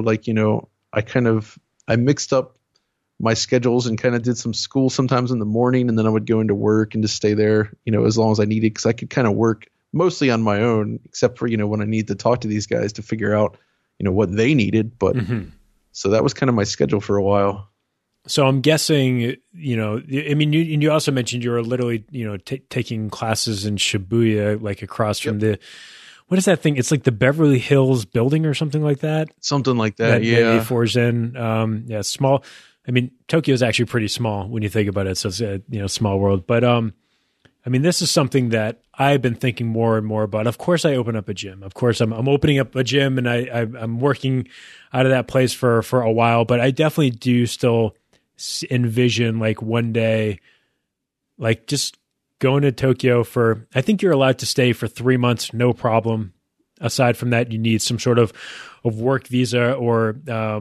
I mixed up my schedules and kind of did some school sometimes in the morning, and then I would go into work and just stay there, as long as I needed, because I could kind of work mostly on my own, except for when I needed to talk to these guys to figure out what they needed. But so that was kind of my schedule for a while. So I'm guessing, you also mentioned you were literally, taking classes in Shibuya, like across from the. What is that thing? It's like the Beverly Hills building or something like that. Something like that, yeah. That A4's in. Small. I mean, Tokyo is actually pretty small when you think about it. So it's a small world. But this is something that I've been thinking more and more about. Of course, I open up a gym. Of course, I'm opening up a gym, and I'm working out of that place for a while. But I definitely do still envision like one day, like just going to Tokyo I think you're allowed to stay for 3 months, no problem. Aside from that, you need some sort of work visa or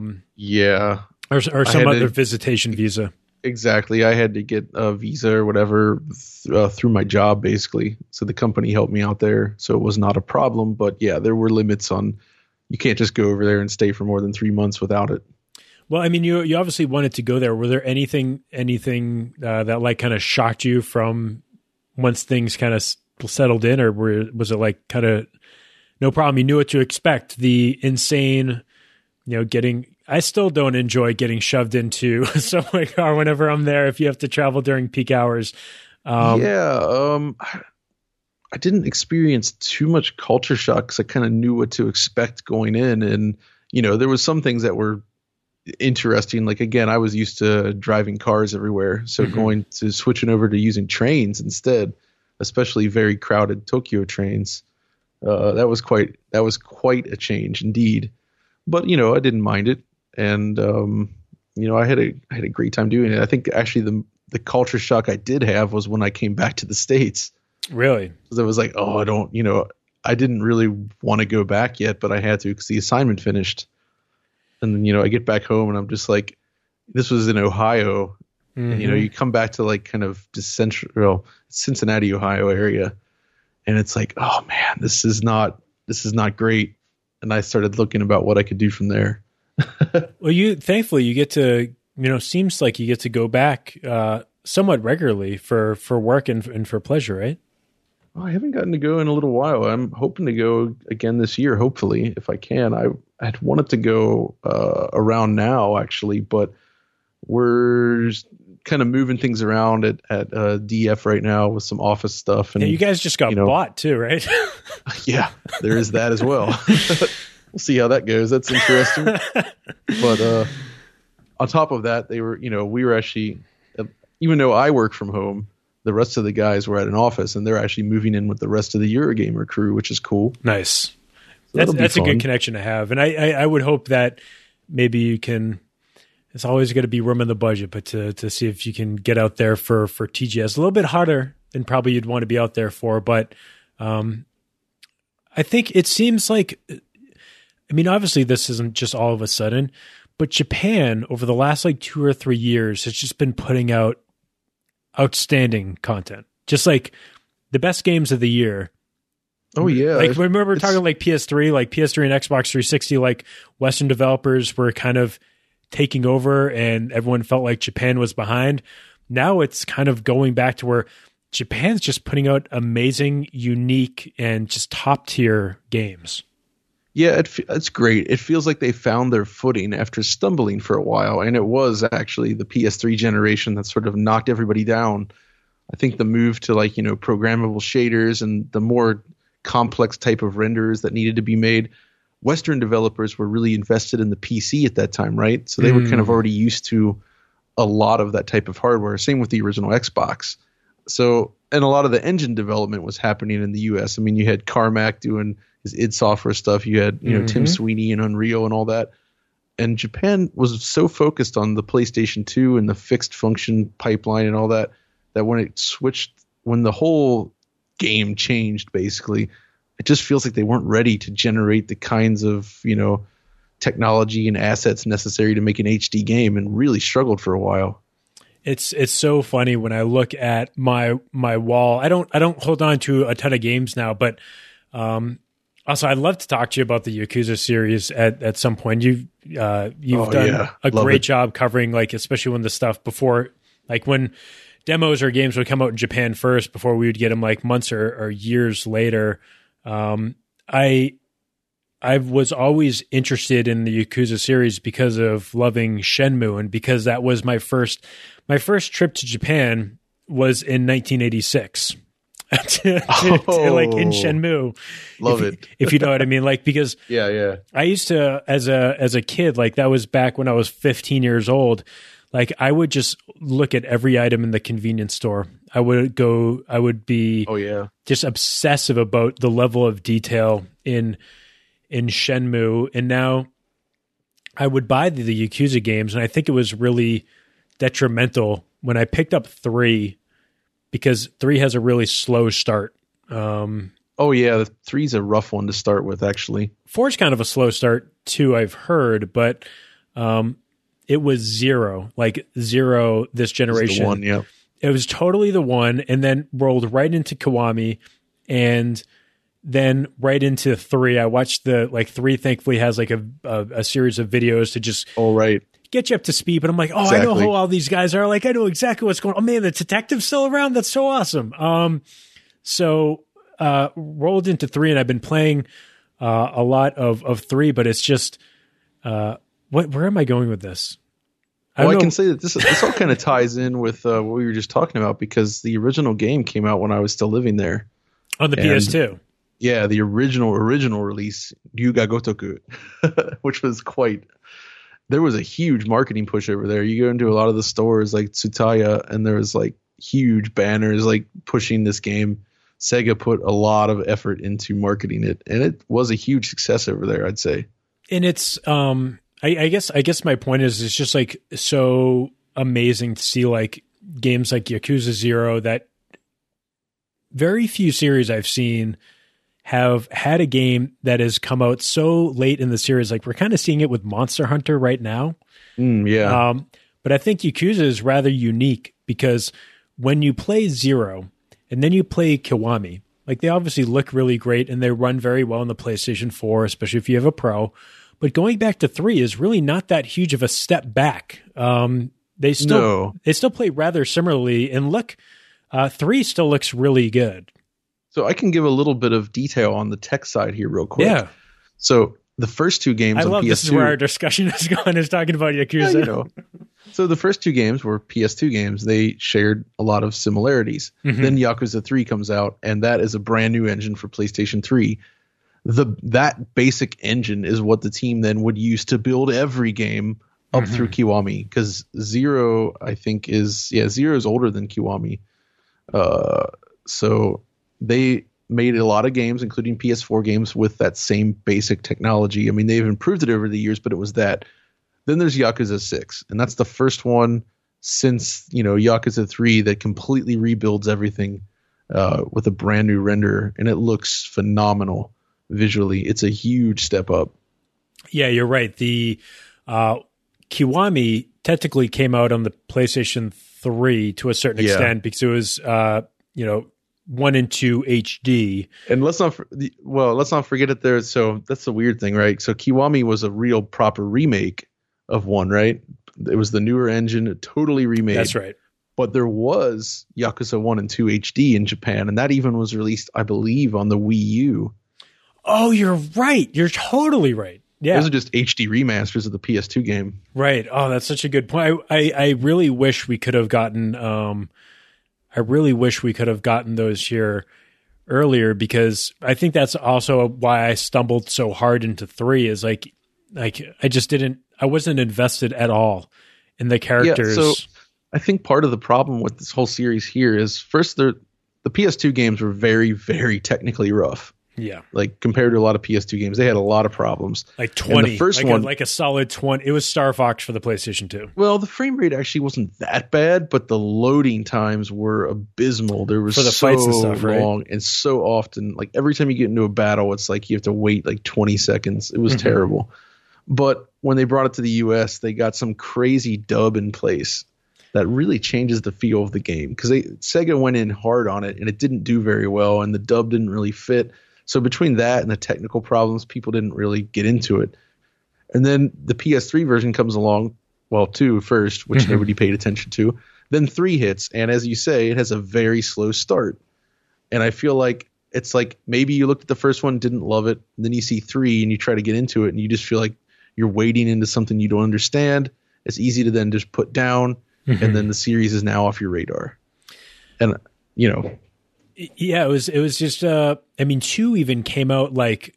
some other visitation visa. Exactly. I had to get a visa or whatever through my job, basically. So the company helped me out there. So it was not a problem. But yeah, there were limits on, you can't just go over there and stay for more than 3 months without it. Well, I mean, you obviously wanted to go there. Were there anything that like kind of shocked you from once things kind of settled in, or was it like kind of no problem? You knew what to expect. The insane, I still don't enjoy getting shoved into subway car whenever I'm there. If you have to travel during peak hours. I didn't experience too much culture shock because I kind of knew what to expect going in. And, there was some things that were interesting. Like, again, I was used to driving cars everywhere. So going to switching over to using trains instead, especially very crowded Tokyo trains, that was quite a change indeed. But, I didn't mind it. And, I had a great time doing it. I think actually the culture shock I did have was when I came back to the States. Really? Because I was like, oh, I didn't really want to go back yet, but I had to because the assignment finished. And then, I get back home and I'm just like, this was in Ohio. And, you come back to like kind of Cincinnati, Ohio area. And it's like, oh man, this is not great. And I started looking about what I could do from there. Well, thankfully you get to, seems like you get to go back somewhat regularly for work and for pleasure, right? Well, I haven't gotten to go in a little while. I'm hoping to go again this year, hopefully, if I can. I I'd wanted to go around now actually, but we're kind of moving things around at DF right now with some office stuff. And you guys just got bought too, right? Yeah, there is that as well. We'll see how that goes. That's interesting. But on top of that, we were actually, even though I work from home, the rest of the guys were at an office, and they're actually moving in with the rest of the Eurogamer crew, which is cool. Nice. So that's a good connection to have. And I would hope that maybe you can, it's always going to be room in the budget, but to see if you can get out there for TGS. A little bit harder than probably you'd want to be out there for, but I think it seems like, I mean, obviously this isn't just all of a sudden, but Japan over the last 2 or 3 years has just been putting out outstanding content. Just like the best games of the year. Oh yeah. Remember talking PS3 and Xbox 360, Western developers were kind of taking over and everyone felt like Japan was behind. Now it's kind of going back to where Japan's just putting out amazing, unique, and just top tier games. Yeah, it's great. It feels like they found their footing after stumbling for a while, and it was actually the PS3 generation that sort of knocked everybody down. I think the move to programmable shaders and the more complex type of renders that needed to be made, Western developers were really invested in the PC at that time, right? So they were kind of already used to a lot of that type of hardware. Same with the original Xbox. So, and a lot of the engine development was happening in the US. I mean, you had Carmack doing his id Software stuff. You had, Tim Sweeney and Unreal and all that. And Japan was so focused on the PlayStation 2 and the fixed function pipeline and all that, that when the whole game changed, basically, it just feels like they weren't ready to generate the kinds of, technology and assets necessary to make an HD game, and really struggled for a while. It's so funny when I look at my wall. I don't hold on to a ton of games now, but also I'd love to talk to you about the Yakuza series at some point. You've done a great job covering, especially when the stuff before, when demos or games would come out in Japan first before we would get them months or years later. I was always interested in the Yakuza series because of loving Shenmue, and because that was my first trip to Japan was in 1986 in Shenmue. Love it. If you know what I mean, because yeah. I used to, as a kid, that was back when I was 15 years old. I would just look at every item in the convenience store. I would be just obsessive about the level of detail in Shenmue. And now I would buy the Yakuza games, and I think it was really detrimental when I picked up 3, because 3 has a really slow start. The 3's a rough one to start with, actually. 4's kind of a slow start too, I've heard, but it was 0 this generation. It was the one, yeah. It was totally the one, and then rolled right into Kiwami, and then right into 3. I watched 3 thankfully has a series of videos to just get you up to speed. But I'm exactly. I know who all these guys are. I know exactly what's going on. Oh man, the detective's still around. That's so awesome. So rolled into 3, and I've been playing a lot of 3, but it's just where am I going with this? I can say that this all kind of ties in with what we were just talking about, because the original game came out when I was still living there. On the PS2. Yeah, the original release, Ryuga Gotoku, which was there was a huge marketing push over there. You go into a lot of the stores like Tsutaya, and there was huge banners pushing this game. Sega put a lot of effort into marketing it, and it was a huge success over there, I'd say. And it's I guess my point is, it's just so amazing to see games like Yakuza 0 that very few series I've seen have had a game that has come out so late in the series. We're kind of seeing it with Monster Hunter right now. Yeah. But I think Yakuza is rather unique, because when you play 0 and then you play Kiwami, they obviously look really great and they run very well on the PlayStation 4, especially if you have a Pro. But going back to 3 is really not that huge of a step back. They still play rather similarly, and 3 still looks really good. So I can give a little bit of detail on the tech side here real quick. Yeah. So the first two games I on love PS2. this is where our discussion is going, is talking about Yakuza. Yeah, you know. So the first two games were PS2 games. They shared a lot of similarities. Then Yakuza 3 comes out, and that is a brand new engine for PlayStation 3. That basic engine is what the team then would use to build every game up through Kiwami, because Zero, I think, Zero is older than Kiwami. So they made a lot of games, including PS4 games, with that same basic technology. I mean, they've improved it over the years, but it was that. Then there's Yakuza 6, and that's the first one since, Yakuza 3 that completely rebuilds everything with a brand new render, and it looks phenomenal visually. It's a huge step up. Yeah, you're right. The Kiwami technically came out on the PlayStation 3 to a certain extent because it was, 1 and 2 HD. And let's not forget it there. So that's the weird thing, right? So Kiwami was a real proper remake of 1, right? It was the newer engine, totally remade. That's right. But there was Yakuza 1 and 2 HD in Japan, and that even was released, I believe, on the Wii U. Oh, you're right. You're totally right. Yeah. Those are just HD remasters of the PS2 game. Right. Oh, that's such a good point. I really wish we could have gotten those here earlier, because I think that's also why I stumbled so hard into 3 is like I wasn't invested at all in the characters. Yeah, so I think part of the problem with this whole series here is, first, the PS2 games were very, very technically rough. Yeah. Like, compared to a lot of PS2 games, they had a lot of problems. Like 20. And the first one, like a solid 20. It was Star Fox for the PlayStation 2. Well, the frame rate actually wasn't that bad, but the loading times were abysmal. There was for the fights and stuff, long right? and so often. Like, every time you get into a battle, it's like you have to wait like 20 seconds. It was terrible. But when they brought it to the US, they got some crazy dub in place that really changes the feel of the game, because Sega went in hard on it and it didn't do very well, and the dub didn't really fit. So between that and the technical problems, people didn't really get into it. And then the PS3 version comes along, well, 2 first, which nobody paid attention to. Then 3 hits, and as you say, it has a very slow start. And I feel like it's like maybe you looked at the first one, didn't love it, and then you see 3 and you try to get into it, and you just feel like you're wading into something you don't understand. It's easy to then just put down, and then the series is now off your radar. And, Yeah, it was just 2 came out like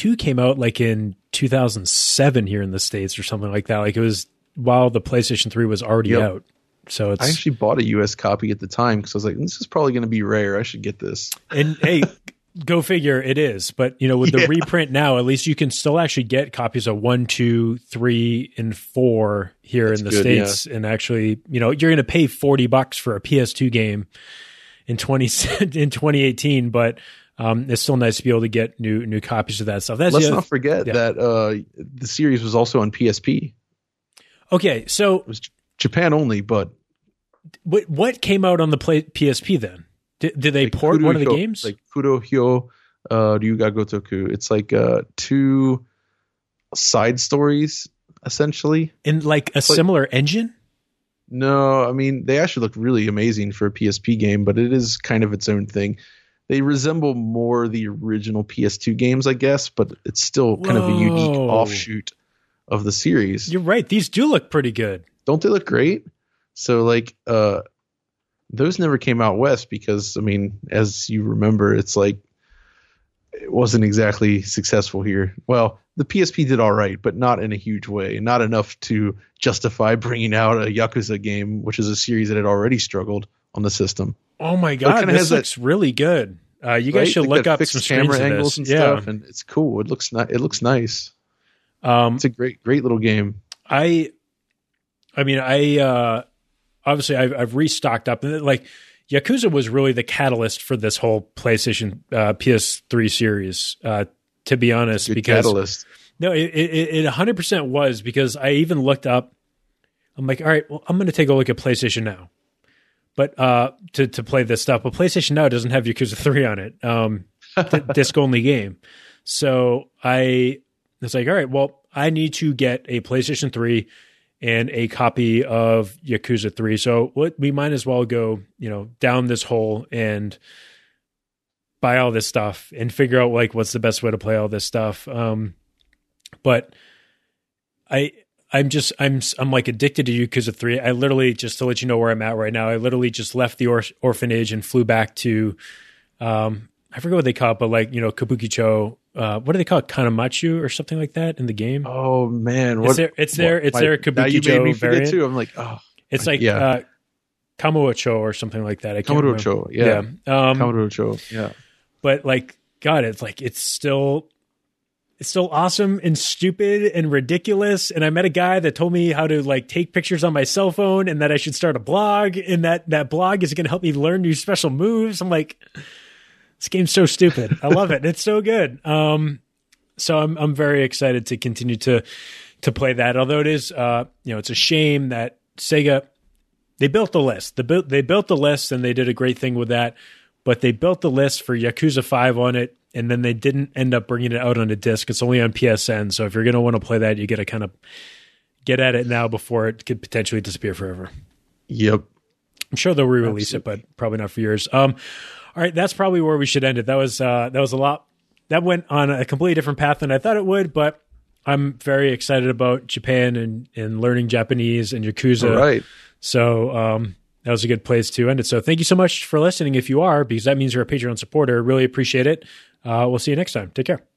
in 2007 here in the States or something like that. Like, it was while the PlayStation 3 was already out. So I actually bought a US copy at the time because I was like, this is probably going to be rare. I should get this. And hey, go figure, it is. But with the reprint now, at least you can still actually get copies of 1, 2, 3, and 4 here in the States. Yeah. And actually, you're going to pay $40 for a PS2 game in 2018, but it's still nice to be able to get new copies of that stuff. Let's not forget that the series was also on PSP. Okay, so it was Japan only, but what came out on the PSP then? Did they port one of the games? Like Kurohyo Ryuga Gotoku. It's like 2 side stories essentially, in like a similar engine. No, I mean, they actually look really amazing for a PSP game, but it is kind of its own thing. They resemble more the original PS2 games, I guess, but it's still kind of a unique offshoot of the series. You're right. These do look pretty good. Don't they look great? So, like, those never came out west because, I mean, as you remember, it's like it wasn't exactly successful here. Well, the PSP did all right, but not in a huge way. Not enough to justify bringing out a Yakuza game, which is a series that had already struggled on the system. Oh my God, this looks really good. You guys should look up some camera angles and stuff, and it's cool. It looks nice. It's a great little game. I obviously I've restocked up, and like Yakuza was really the catalyst for this whole PlayStation PS3 series. To be honest, because catalyst. No, it 100% was, because I even looked up. I'm like, all right, well, I'm going to take a look at PlayStation Now, but to play this stuff. But PlayStation Now doesn't have Yakuza 3 on it, disc only game. So I was like, all right, well, I need to get a PlayStation 3 and a copy of Yakuza 3. So we might as well go, down this hole and buy all this stuff and figure out like what's the best way to play all this stuff. But I'm like addicted to Yakuza 3. I literally, just to let you know where I'm at right now, I literally just left the orphanage and flew back to, I forget what they call it, but like, you know, Kabukicho. What do they call it? Kanamachu or something like that in the game? Oh man, It's their Kabukicho now you made me variant. forget too. I'm like, oh, It's like Kamurocho or something like that. I can't Kamurocho, remember. Kamurocho, yeah. But like, God, it's still awesome and stupid and ridiculous. And I met a guy that told me how to like take pictures on my cell phone and that I should start a blog, and that blog is going to help me learn new special moves. I'm like, this game's so stupid. I love it. It's so good. So I'm very excited to continue to play that. Although it is, it's a shame that Sega, they built the list. They built the list and they did a great thing with that. But they built the list for Yakuza 5 on it, and then they didn't end up bringing it out on a disc. It's only on PSN. So if you're going to want to play that, you got to kind of get at it now before it could potentially disappear forever. Yep. I'm sure they'll re-release it, but probably not for years. All right, that's probably where we should end it. That was a lot. That went on a completely different path than I thought it would, but I'm very excited about Japan and learning Japanese and Yakuza. All right. So that was a good place to end it. So thank you so much for listening if you are, because that means you're a Patreon supporter. Really appreciate it. We'll see you next time. Take care.